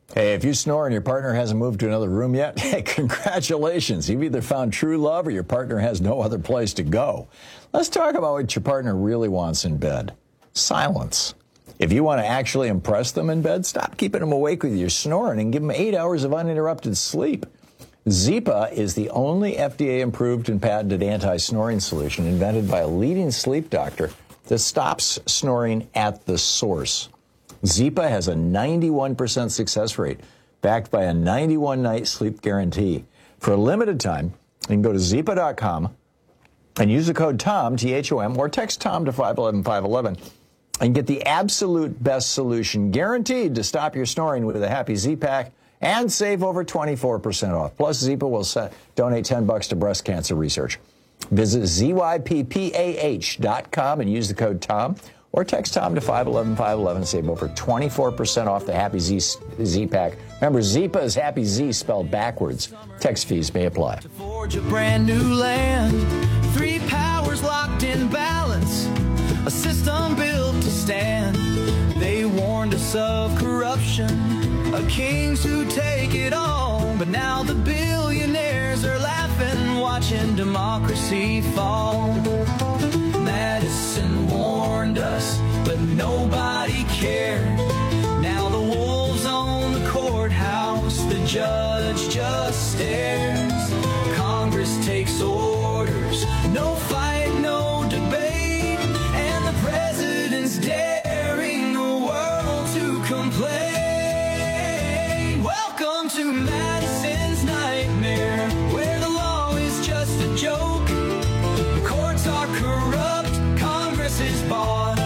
Hey, if you snore and your partner hasn't moved to another room yet, hey, congratulations. You've either found true love or your partner has no other place to go. Let's talk about what your partner really wants in bed. Silence. If you want to actually impress them in bed, stop keeping them awake with your snoring and give them eight hours of uninterrupted sleep. Zypa is the only F D A-approved and patented anti-snoring solution invented by a leading sleep doctor that stops snoring at the source. Zypa has a ninety-one percent success rate, backed by a ninety-one night sleep guarantee. For a limited time, you can go to zypa dot com and use the code TOM, T H O M, or text TOM to five one one five one one and get the absolute best solution guaranteed to stop your snoring with a Happy Z-Pack and save over twenty-four percent off. Plus, Zypa will set, donate ten bucks to breast cancer research. Visit Z Y P P A H dot com and use the code TOM. Or text TOM to five one one five one one and save over twenty-four percent off the Happy Z Z-Pack. Remember, Zypa is Happy Z spelled backwards. Text fees may apply. To forge a brand new land, three powers locked in balance, a system built to stand. They warned us of corruption, of kings who take it all. But now the billionaires are laughing, watching democracy fall. Madison warned us, but nobody cared. Now the wolves own the courthouse, the judge just stares. Congress takes orders, no fight, no debate, and the president's daring the world to complain. Welcome to Madison's nightmare, where the law is just a joke, the courts are corrupt, Congress is bought,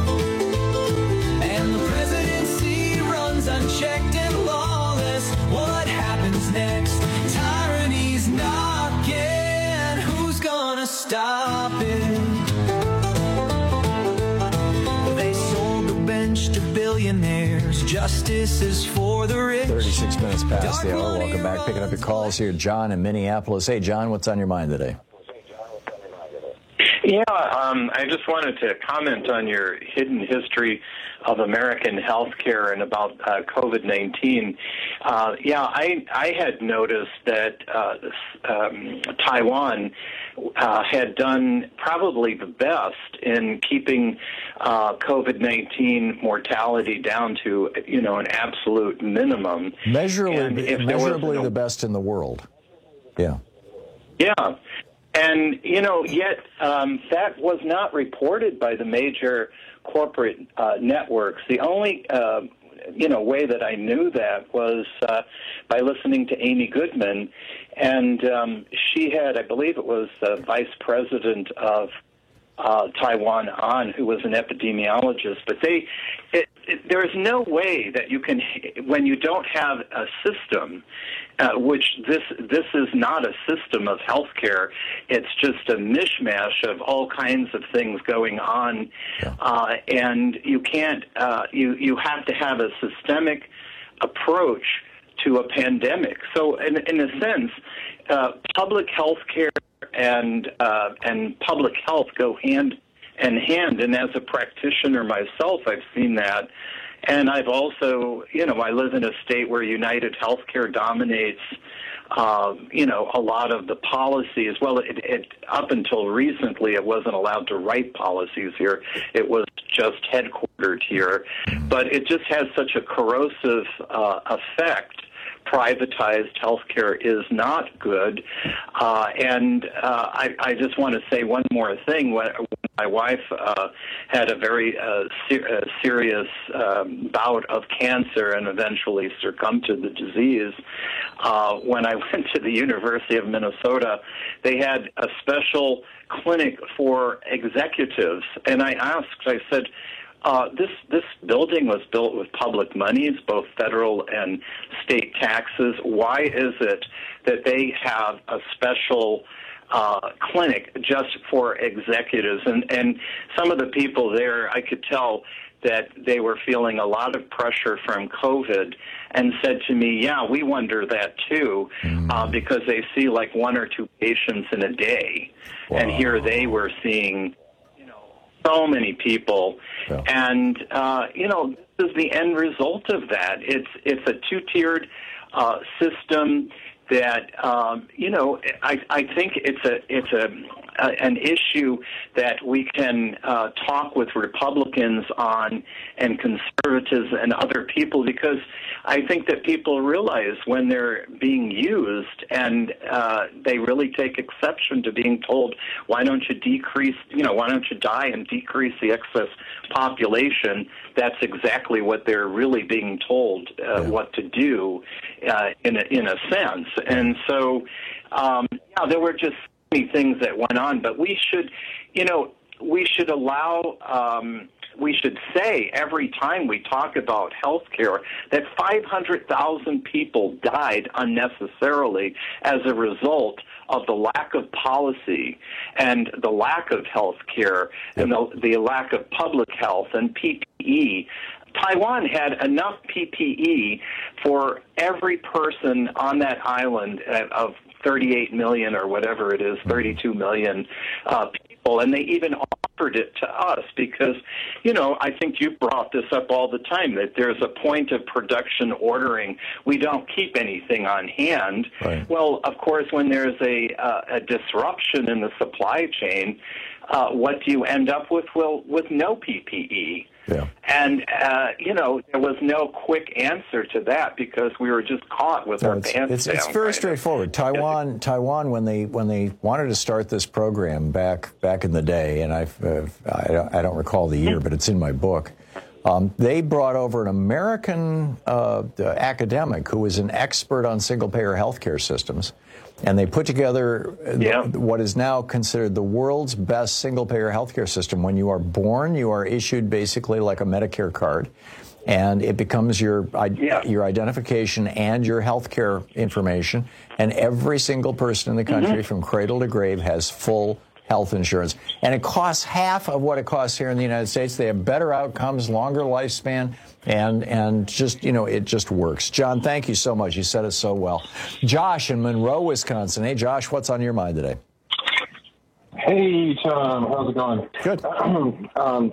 and the presidency runs unchecked and lawless. What happens next? Tyranny's knocking. Who's gonna stop it? They sold the bench to billionaires. Justice is for the rich. thirty-six minutes past the hour. Welcome back. Picking up your calls here. John in Minneapolis. Hey, John, what's on your mind today? Yeah, um, I just wanted to comment on your hidden history of American healthcare and about uh, COVID nineteen. Uh, yeah, I I had noticed that uh, um, Taiwan uh, had done probably the best in keeping uh, COVID nineteen mortality down to, you know, an absolute minimum. Measurably, measurably no, the best in the world. Yeah. Yeah. And, you know, yet um, that was not reported by the major corporate uh, networks. The only, uh, you know, way that I knew that was uh, by listening to Amy Goodman. And um, she had, I believe it was the vice president of uh, Taiwan on, who was an epidemiologist. But they, it, it, there is no way that you can, when you don't have a system, Uh, which this this is not a system of healthcare. It's just a mishmash of all kinds of things going on, uh, and you can't. Uh, you you have to have a systemic approach to a pandemic. So, in in a sense, uh, public health care and uh, and public health go hand in hand. And as a practitioner myself, I've seen that. And I've also, you know, I live in a state where United Healthcare dominates, uh, you know, a lot of the policies. Well, it, it, up until recently, it wasn't allowed to write policies here. It was just headquartered here. But it just has such a corrosive uh, effect. Privatized healthcare is not good. Uh, and uh, I, I just want to say one more thing. When my wife uh, had a very uh, ser- uh, serious um, bout of cancer and eventually succumbed to the disease, uh, when I went to the University of Minnesota, they had a special clinic for executives. And I asked, I said, Uh, this this building was built with public monies, both federal and state taxes. Why is it that they have a special uh, clinic just for executives? And, and some of the people there, I could tell that they were feeling a lot of pressure from COVID and said to me, yeah, we wonder that too, uh, because they see like one or two patients in a day. Wow. And here they were seeing so many people. Yeah. And, uh, you know, this is the end result of that. It's, it's a two-tiered uh, system that, um, you know, I, I think it's a, it's a, Uh, an issue that we can uh, talk with Republicans on and conservatives and other people, because I think that people realize when they're being used and uh, they really take exception to being told, why don't you decrease, you know, why don't you die and decrease the excess population? That's exactly what they're really being told uh, yeah. what to do uh, in, a, in a sense. And so, um, yeah, there were just many things that went on, but we should, you know, we should allow, um, we should say every time we talk about health care that five hundred thousand people died unnecessarily as a result of the lack of policy and the lack of health care and the, the lack of public health and P P E. Taiwan had enough P P E for every person on that island of thirty-eight million or whatever it is, thirty-two million uh, people, and they even offered it to us because, you know, I think you brought this up all the time, that there's a point of production ordering. We don't keep anything on hand. Right. Well, of course, when there's a, uh, a disruption in the supply chain, uh, what do you end up with? Well, with no P P E. Yeah. And, uh, you know, there was no quick answer to that because we were just caught with no, our it's, pants it's, down. It's very straightforward. Taiwan, Taiwan, when they when they wanted to start this program back back in the day, and I've, uh, I, don't, I don't recall the year, but it's in my book, um, they brought over an American uh, academic who was an expert on single-payer healthcare systems. And they put together yeah. what is now considered the world's best single-payer healthcare system. When you are born, you are issued basically like a Medicare card, and it becomes your yeah. your identification and your healthcare information. And every single person in the country, mm-hmm. from cradle to grave, has full health insurance. And it costs half of what it costs here in the United States. They have better outcomes, longer lifespan, and and just, you know, it just works. John, thank you so much. You said it so well. Josh in Monroe, Wisconsin. Hey, Josh, what's on your mind today? Hey, Tom. How's it going? Good. um,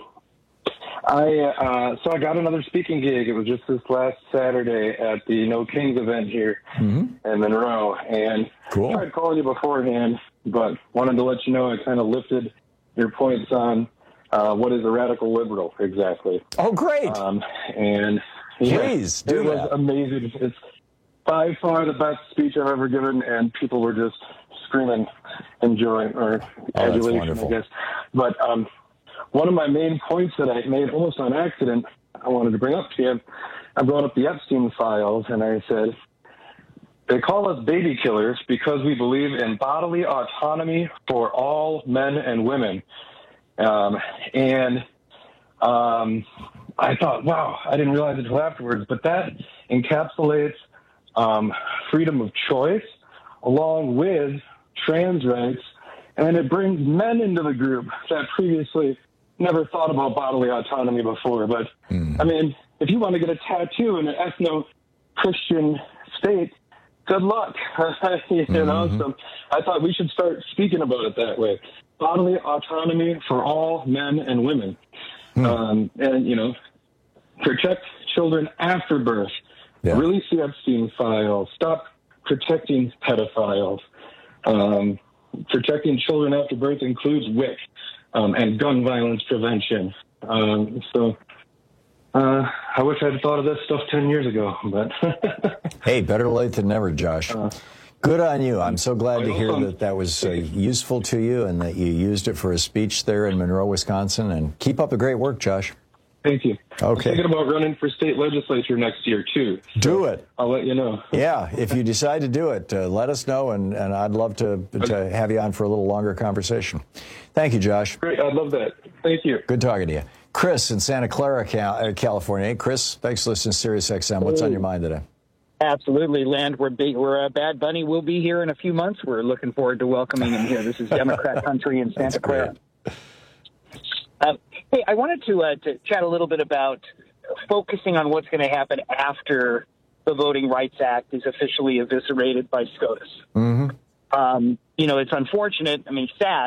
I uh, so I got another speaking gig. It was just this last Saturday at the No Kings event here mm-hmm. in Monroe. And cool. I tried calling you beforehand, but wanted to let you know I kind of lifted your points on uh, what is a radical liberal exactly. Oh, great. Um, and yeah, Please, do it was that. amazing. It's by far the best speech I've ever given, and people were just screaming in joy or oh, adulation, I guess. But um, one of my main points that I made almost on accident, I wanted to bring up to you, I brought up the Epstein files, and I said, they call us baby killers because we believe in bodily autonomy for all men and women. Um, and um, I thought, wow, I didn't realize it until afterwards, but that encapsulates um, freedom of choice along with trans rights, and it brings men into the group that previously never thought about bodily autonomy before. But, mm. I mean, if you want to get a tattoo in an ethno-Christian state, good luck. you know, mm-hmm. So I thought we should start speaking about it that way. Bodily autonomy for all men and women. Mm. Um, and, you know, protect children after birth. Yeah. Release the Epstein files. Stop protecting pedophiles. Um, protecting children after birth includes W I C um, and gun violence prevention. Um, so uh, I wish I'd thought of this stuff ten years ago. But hey, better late than never, Josh. Uh, Good on you. I'm so glad to hear that that was uh, useful to you and that you used it for a speech there in Monroe, Wisconsin. And keep up the great work, Josh. Thank you. Okay. I'm thinking about running for state legislature next year, too. So do it. I'll let you know. Yeah, if you decide to do it, uh, let us know, and, and I'd love to, to have you on for a little longer conversation. Thank you, Josh. Great. I'd love that. Thank you. Good talking to you. Chris in Santa Clara, Cal- California. Hey, Chris, thanks for listening to Sirius X M. What's on your mind today? Absolutely, Land. We're big, we're uh, Bad Bunny will be here in a few months. We're looking forward to welcoming him here. This is Democrat country in Santa Clara. Uh, hey, I wanted to uh, to chat a little bit about focusing on what's going to happen after the Voting Rights Act is officially eviscerated by SCOTUS. Mm-hmm. Um, you know, it's unfortunate. I mean, sad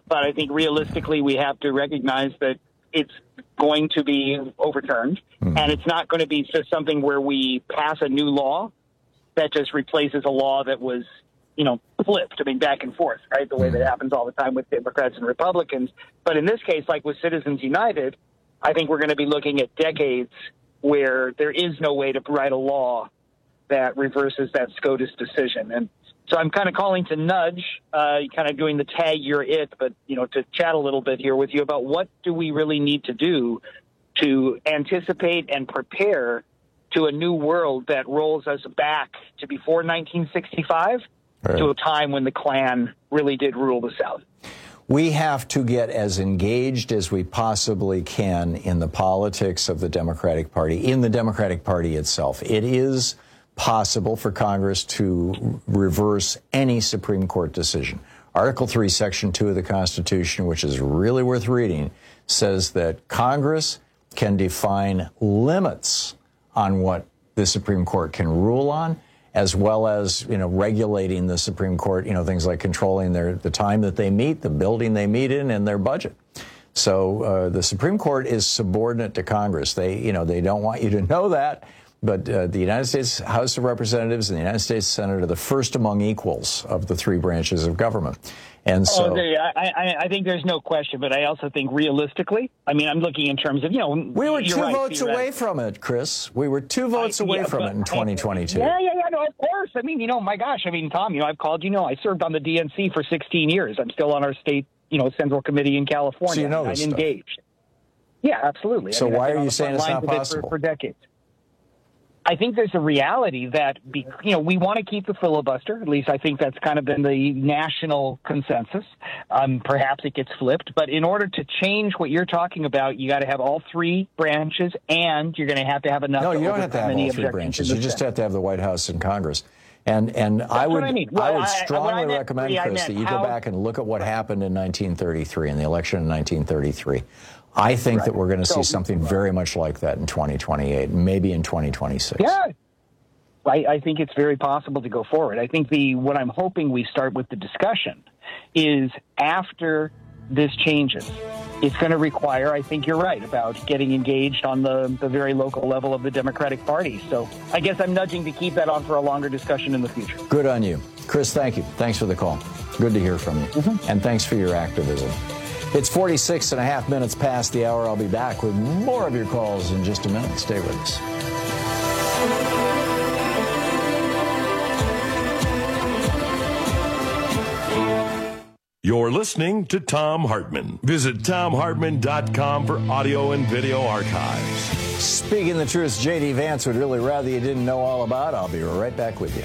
but I think realistically we have to recognize that it's going to be overturned, mm. and it's not going to be just something where we pass a new law that just replaces a law that was, you know, flipped, I mean, back and forth, right, the way mm. that happens all the time with Democrats and Republicans. But in this case, like with Citizens United, I think we're going to be looking at decades where there is no way to write a law that reverses that SCOTUS decision. And so I'm kind of calling to nudge, uh, kind of doing the tag, you're it, but, you know, to chat a little bit here with you about what do we really need to do to anticipate and prepare to a new world that rolls us back to before nineteen sixty-five, right, to a time when the Klan really did rule the South. We have to get as engaged as we possibly can in the politics of the Democratic Party, in the Democratic Party itself. It is possible for Congress to reverse any Supreme Court decision. Article three, Section two of the Constitution, which is really worth reading, says that Congress can define limits on what the Supreme Court can rule on, as well as, you know, regulating the Supreme Court, you know, things like controlling their the time that they meet, the building they meet in, and their budget. So uh, the Supreme Court is subordinate to Congress. They, you know, they don't want you to know that, but uh, the United States House of Representatives and the United States Senate are the first among equals of the three branches of government. And so, oh, I, I, I think there's no question, but I also think realistically, I mean, I'm looking in terms of, you know, we were two right, votes away right. from it, Chris. We were two votes I, away yeah, from it in twenty twenty-two. Yeah, yeah, yeah, no, of course. I mean, you know, my gosh, I mean, Tom, you know, I've called, you know, I served on the D N C for sixteen years. I'm still on our state, you know, Central Committee in California. So you know I'm this engaged. Stuff. Yeah, absolutely. So I mean, why are you saying it's not possible? For, for decades. I think there's a reality that, be, you know, we want to keep the filibuster. At least I think that's kind of been the national consensus. Um, perhaps it gets flipped. But in order to change what you're talking about, you got to have all three branches, and you're going to have to have enough. No, you don't have to have all three branches. You just have to have the White House and Congress. And and that's I would I, mean. well, I would I, strongly I recommend, three, Chris, that you how, go back and look at what happened in nineteen thirty-three, in the election in nineteen thirty-three. I think right. that we're going to so, see something very much like that in twenty twenty-eight, maybe in twenty twenty-six. Yeah. I, I think it's very possible to go forward. I think the what I'm hoping we start with the discussion is after this changes, it's going to require, I think you're right, about getting engaged on the, the very local level of the Democratic Party. So I guess I'm nudging to keep that on for a longer discussion in the future. Good on you. Chris, thank you. Thanks for the call. Good to hear from you. Mm-hmm. And thanks for your activism. It's forty-six and a half minutes past the hour. I'll be back with more of your calls in just a minute. Stay with us. You're listening to Thom Hartmann. Visit Thom Hartmann dot com for audio and video archives. Speaking the truth, J D Vance would really rather you didn't know all about. I'll be right back with you.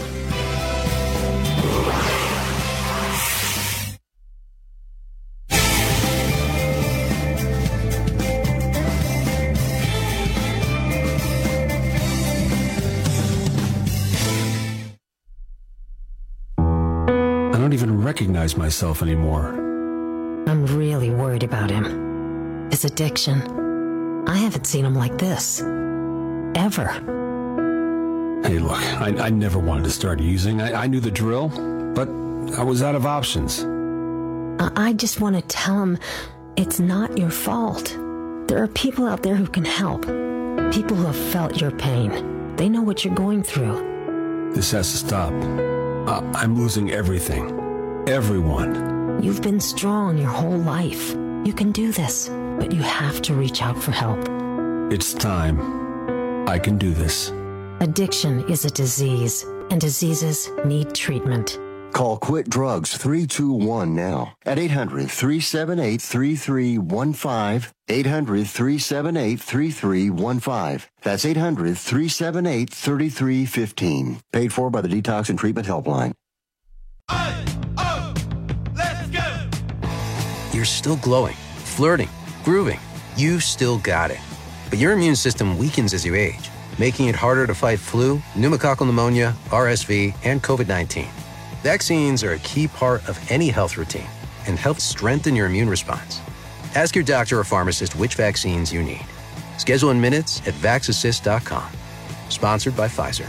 I don't even recognize myself anymore. I'm really worried about him. His addiction. I haven't seen him like this. Ever. Hey, look, I, I never wanted to start using. I, I knew the drill, but I was out of options. I, I just want to tell him it's not your fault. There are people out there who can help. People who have felt your pain. They know what you're going through. This has to stop. Uh, I'm losing everything. Everyone. You've been strong your whole life. You can do this, but you have to reach out for help. It's time. I can do this. Addiction is a disease, and diseases need treatment. Call Quit Drugs three two one now at eight hundred, three seven eight, three three one five, eight hundred, three seven eight, three three one five. That's eight hundred, three seven eight, three three one five. Paid for by the Detox and Treatment Helpline. Oh, let's go! You're still glowing, flirting, grooving. You still got it. But your immune system weakens as you age, making it harder to fight flu, pneumococcal pneumonia, R S V, and COVID nineteen. Vaccines are a key part of any health routine and help strengthen your immune response. Ask your doctor or pharmacist which vaccines you need. Schedule in minutes at vax assist dot com. Sponsored by Pfizer.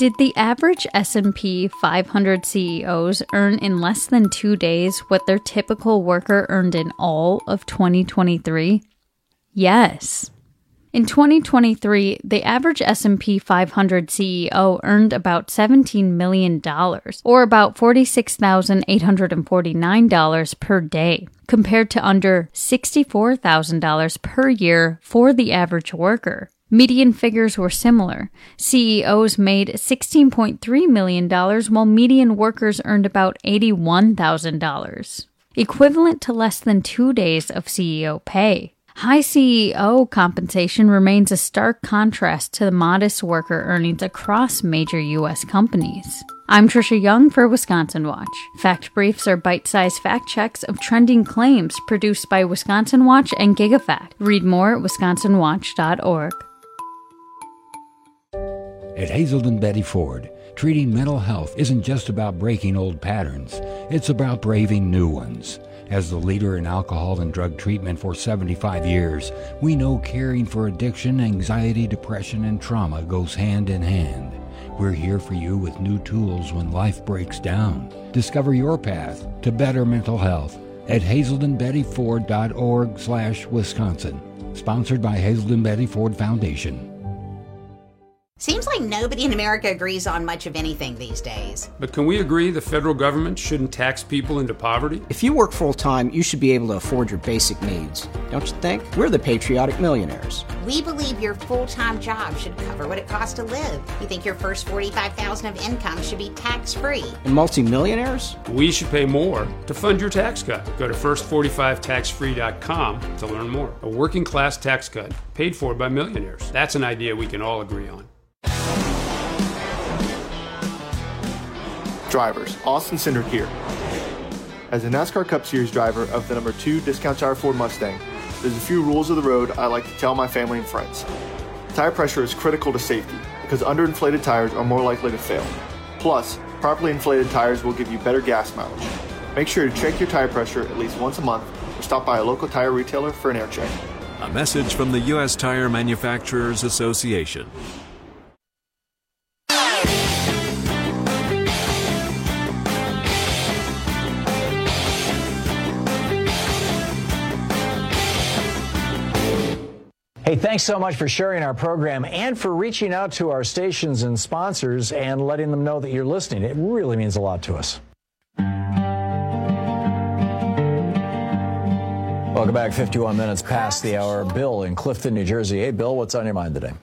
Did the average S and P five hundred C E Os earn in less than two days what their typical worker earned in all of twenty twenty-three? Yes. In twenty twenty-three, the average S and P five hundred C E O earned about seventeen million dollars, or about forty-six thousand eight hundred forty-nine dollars per day, compared to under sixty-four thousand dollars per year for the average worker. Median figures were similar. C E Os made sixteen point three million dollars, while median workers earned about eighty-one thousand dollars, equivalent to less than two days of C E O pay. High C E O compensation remains a stark contrast to the modest worker earnings across major U S companies. I'm Trisha Young for Wisconsin Watch. Fact Briefs are bite-sized fact checks of trending claims produced by Wisconsin Watch and GigaFact. Read more at wisconsin watch dot org. At Hazelden Betty Ford, treating mental health isn't just about breaking old patterns, it's about braving new ones. As the leader in alcohol and drug treatment for seventy-five years, we know caring for addiction, anxiety, depression, and trauma goes hand in hand. We're here for you with new tools when life breaks down. Discover your path to better mental health at hazelden betty ford dot org slash Wisconsin. Sponsored by Hazelden Betty Ford Foundation. Seems like nobody in America agrees on much of anything these days. But can we agree the federal government shouldn't tax people into poverty? If you work full-time, you should be able to afford your basic needs. Don't you think? We're the patriotic millionaires. We believe your full-time job should cover what it costs to live. We think your first forty-five thousand dollars of income should be tax-free. And multimillionaires? We should pay more to fund your tax cut. Go to first forty-five tax free dot com to learn more. A working-class tax cut paid for by millionaires. That's an idea we can all agree on. Drivers, Austin Cindric here. As a NASCAR Cup Series driver of the number two Discount Tire Ford Mustang, there's a few rules of the road I like to tell my family and friends. Tire pressure is critical to safety because underinflated tires are more likely to fail. Plus, properly inflated tires will give you better gas mileage. Make sure to check your tire pressure at least once a month or stop by a local tire retailer for an air check. A message from the U S Tire Manufacturers Association. Hey, thanks so much for sharing our program and for reaching out to our stations and sponsors and letting them know that you're listening. It really means a lot to us. Welcome back. fifty-one minutes past the hour. Bill in Clifton, New Jersey. Hey, Bill, what's on your mind today?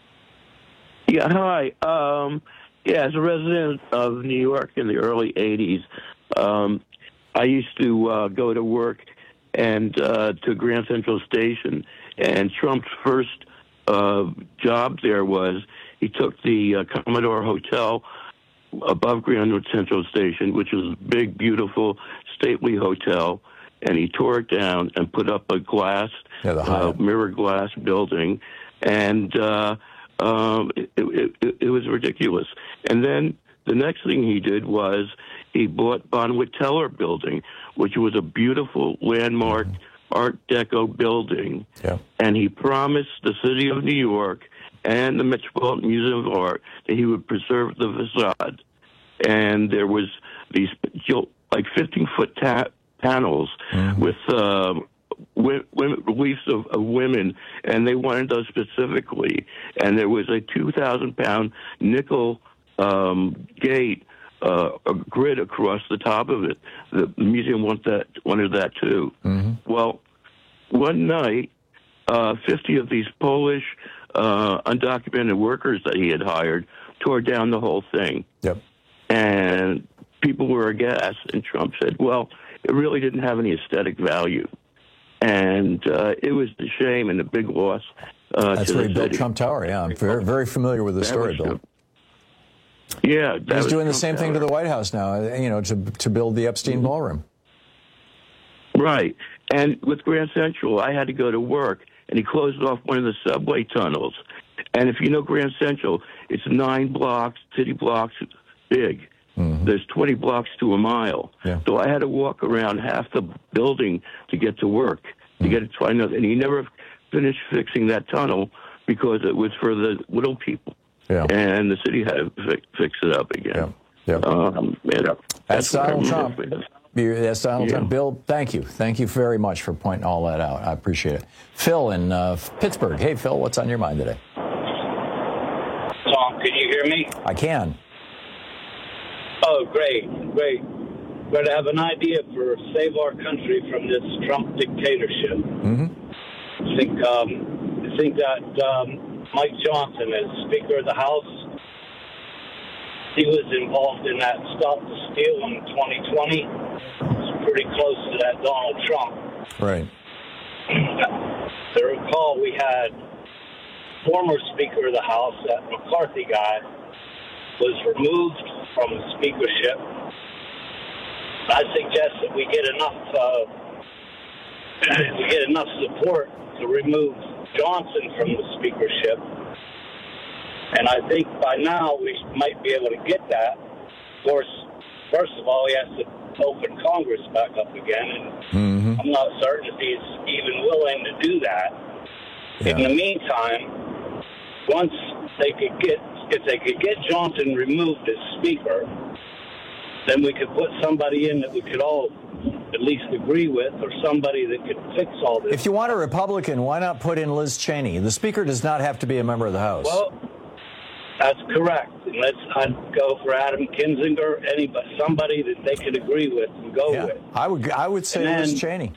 Yeah, hi. Um, yeah, as a resident of New York in the early eighties, um, I used to uh, go to work and uh, to Grand Central Station. And Trump's first uh, job there was he took the uh, Commodore Hotel above Grand Central Station, which was a big, beautiful, stately hotel, and he tore it down and put up a glass, yeah, uh, mirror glass building, and uh, um, it, it, it, it was ridiculous. And then the next thing he did was he bought Bonwit Teller Building, which was a beautiful landmark mm-hmm. Art Deco building, yeah. and he promised the city of New York and the Metropolitan Museum of Art that he would preserve the facade. And there was these like fifteen-foot ta- panels mm-hmm. with uh, w- w- reliefs of, of women, and they wanted those specifically. And there was a two thousand pound nickel um, gate. Uh, a grid across the top of it. The museum wanted that, wanted that too. Mm-hmm. Well, one night, uh, fifty of these Polish uh, undocumented workers that he had hired tore down the whole thing. Yep. And people were aghast, and Trump said, well, it really didn't have any aesthetic value. And uh, it was a shame and a big loss. Uh, That's where he built Trump Tower, yeah. I'm very, very familiar with the story, Bill. Yeah, he's doing the same thing to the White House now, you know, to to build the Epstein mm-hmm. ballroom. Right, and with Grand Central, I had to go to work, and he closed off one of the subway tunnels. And if you know Grand Central, it's nine blocks, city blocks, big. Mm-hmm. There's twenty blocks to a mile. Yeah. So I had to walk around half the building to get to work, mm-hmm. to get to find out. And he never finished fixing that tunnel because it was for the little people. Yeah. And the city had to fix, fix it up again. Yeah. Yeah. Um, and that's that's what I Donald remember. Trump. You- That's Donald Yeah. Trump. Bill, thank you. Thank you very much for pointing all that out. I appreciate it. Phil in uh, Pittsburgh. Hey, Phil, what's on your mind today? Tom, can you hear me? I can. Oh, great, great. But I have an idea for save our country from this Trump dictatorship. Mm-hmm. I think, um, I think that um, Mike Johnson, as Speaker of the House, he was involved in that Stop the Steal in twenty twenty. It's pretty close to that Donald Trump. Right. To recall, we had former Speaker of the House, that McCarthy guy, was removed from the speakership. I suggest that we get enough uh, we get enough support to remove Johnson from the speakership. And I think by now we might be able to get that. Of course, first of all, he has to open Congress back up again, and mm-hmm. I'm not certain if he's even willing to do that. Yeah. In the meantime, once they could get, if they could get Johnson removed as Speaker, then we could put somebody in that we could all at least agree with, or somebody that could fix all this. If you want a Republican, why not put in Liz Cheney? The Speaker does not have to be a member of the House. Well, that's correct. And let's I'd go for Adam Kinzinger, anybody, somebody that they could agree with and go Yeah. with. I would I would say And Liz then- Cheney.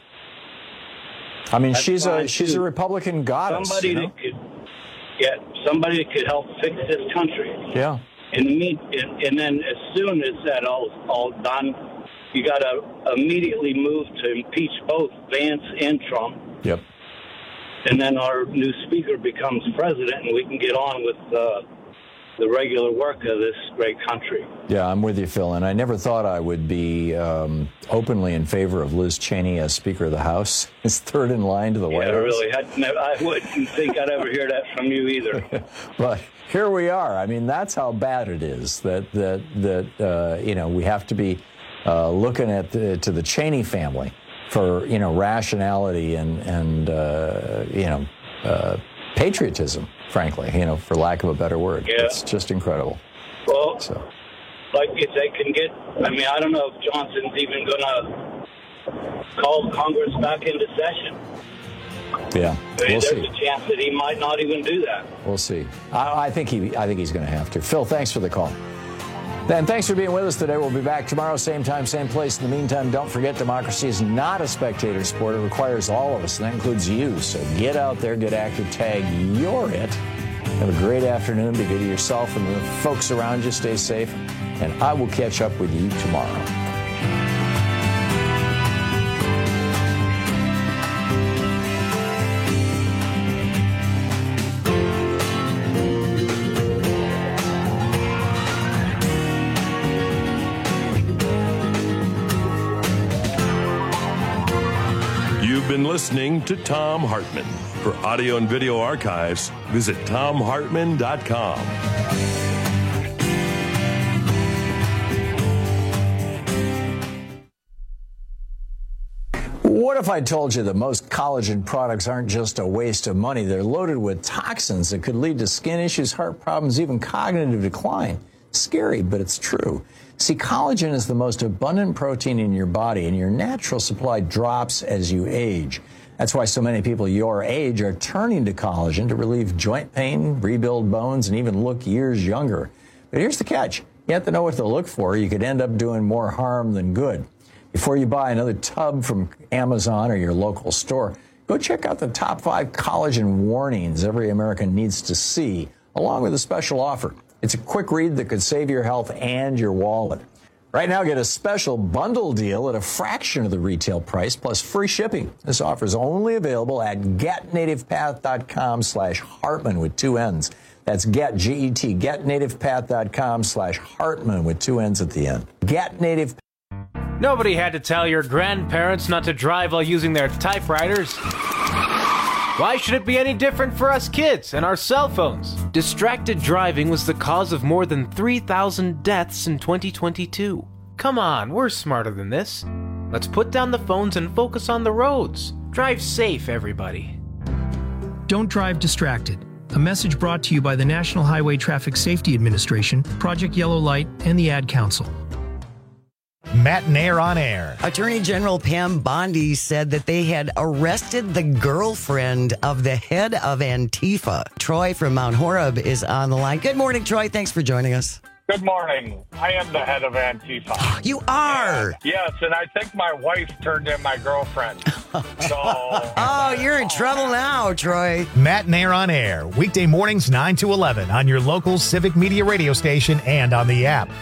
I mean, That's she's a fine, she's too. a Republican goddess. Somebody you know? that could, yeah, somebody that could help fix this country. Yeah. In the mean, and, and then as soon as that all all done, you got to immediately move to impeach both Vance and Trump. Yep. And then our new speaker becomes president, and we can get on with uh, the regular work of this great country. Yeah, I'm with you, Phil. And I never thought I would be um, openly in favor of Liz Cheney as Speaker of the House. It's third in line to the Yeah, White House. really, I'd never, I wouldn't think I'd ever hear that from you either. But here we are. I mean, that's how bad it is. That that that uh, you know we have to be uh, looking at the, to the Cheney family for you know rationality and and uh, you know uh, patriotism. Frankly, you know, for lack of a better word, Yeah. it's just incredible. Well, So like if they can get, I mean, I don't know if Johnson's even going to call Congress back into session. yeah, I mean, we'll there's see. a chance that he might not even do that. We'll see. I, I think he I think he's going to have to. Phil, thanks for the call. Then thanks for being with us today. We'll be back tomorrow, same time, same place. In the meantime, don't forget democracy is not a spectator sport. It requires all of us, and that includes you. So get out there, get active, tag you're it. Have a great afternoon. Be good to yourself and the folks around you. Stay safe. And I will catch up with you tomorrow. You've been listening to Thom Hartmann. For audio and video archives, visit thom hartmann dot com. What if I told you that most collagen products aren't just a waste of money? They're loaded with toxins that could lead to skin issues, heart problems, even cognitive decline. Scary, but it's true. See, collagen is the most abundant protein in your body, and your natural supply drops as you age. That's why so many people your age are turning to collagen to relieve joint pain, rebuild bones, and even look years younger. But here's the catch. You have to know what to look for. You could end up doing more harm than good. Before you buy another tub from Amazon or your local store, go check out the top five collagen warnings every American needs to see, along with a special offer. It's a quick read that could save your health and your wallet. Right now, get a special bundle deal at a fraction of the retail price plus free shipping. This offer is only available at getnativepath.com slash Hartmann with two N's. That's get, G E T, getnativepath.com slash Hartmann with two N's at the end. Getnative. Nobody had to tell your grandparents not to drive while using their typewriters. Why should it be any different for us kids and our cell phones? Distracted driving was the cause of more than three thousand deaths in twenty twenty-two. Come on, we're smarter than this. Let's put down the phones and focus on the roads. Drive safe, everybody. Don't drive distracted. A message brought to you by the National Highway Traffic Safety Administration, Project Yellow Light, and the Ad Council. Matt Nair on air. Attorney General Pam Bondi said that they had arrested the girlfriend of the head of Antifa. Troy from Mount Horeb is on the line. Good morning, Troy. Thanks for joining us. Good morning. I am the head of Antifa. You are? And, yes, and I think my wife turned in my girlfriend. So. Oh, you're in trouble now, Troy. Matt Nair on air. Weekday mornings nine to eleven on your local Civic Media radio station and on the app.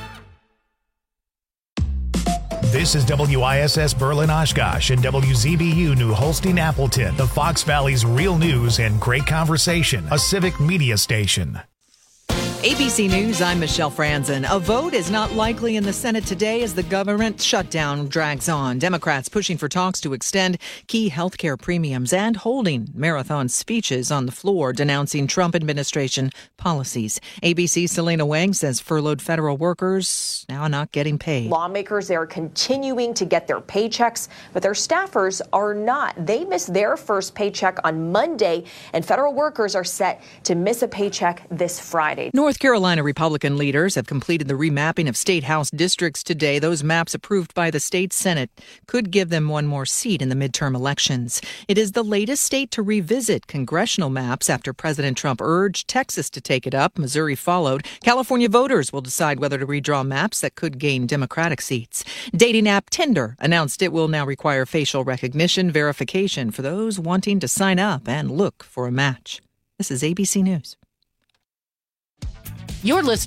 This is W I S S Berlin Oshkosh and W Z B U New Holstein Appleton, the Fox Valley's real news and great conversation, a Civic Media station. A B C News, I'm Michelle Franzen. A vote is not likely in the Senate today as the government shutdown drags on. Democrats pushing for talks to extend key health care premiums and holding marathon speeches on the floor denouncing Trump administration policies. A B C's Selena Wang says furloughed federal workers now not getting paid. Lawmakers, they are continuing to get their paychecks, but their staffers are not. They missed their first paycheck on Monday, and federal workers are set to miss a paycheck this Friday. North Carolina Republican leaders have completed the remapping of state house districts today. Those maps approved by the state Senate could give them one more seat in the midterm elections. It is the latest state to revisit congressional maps after President Trump urged Texas to take it up. Missouri followed. California voters will decide whether to redraw maps that could gain Democratic seats. Dating app Tinder announced it will now require facial recognition verification for those wanting to sign up and look for a match. This is A B C News. You're listening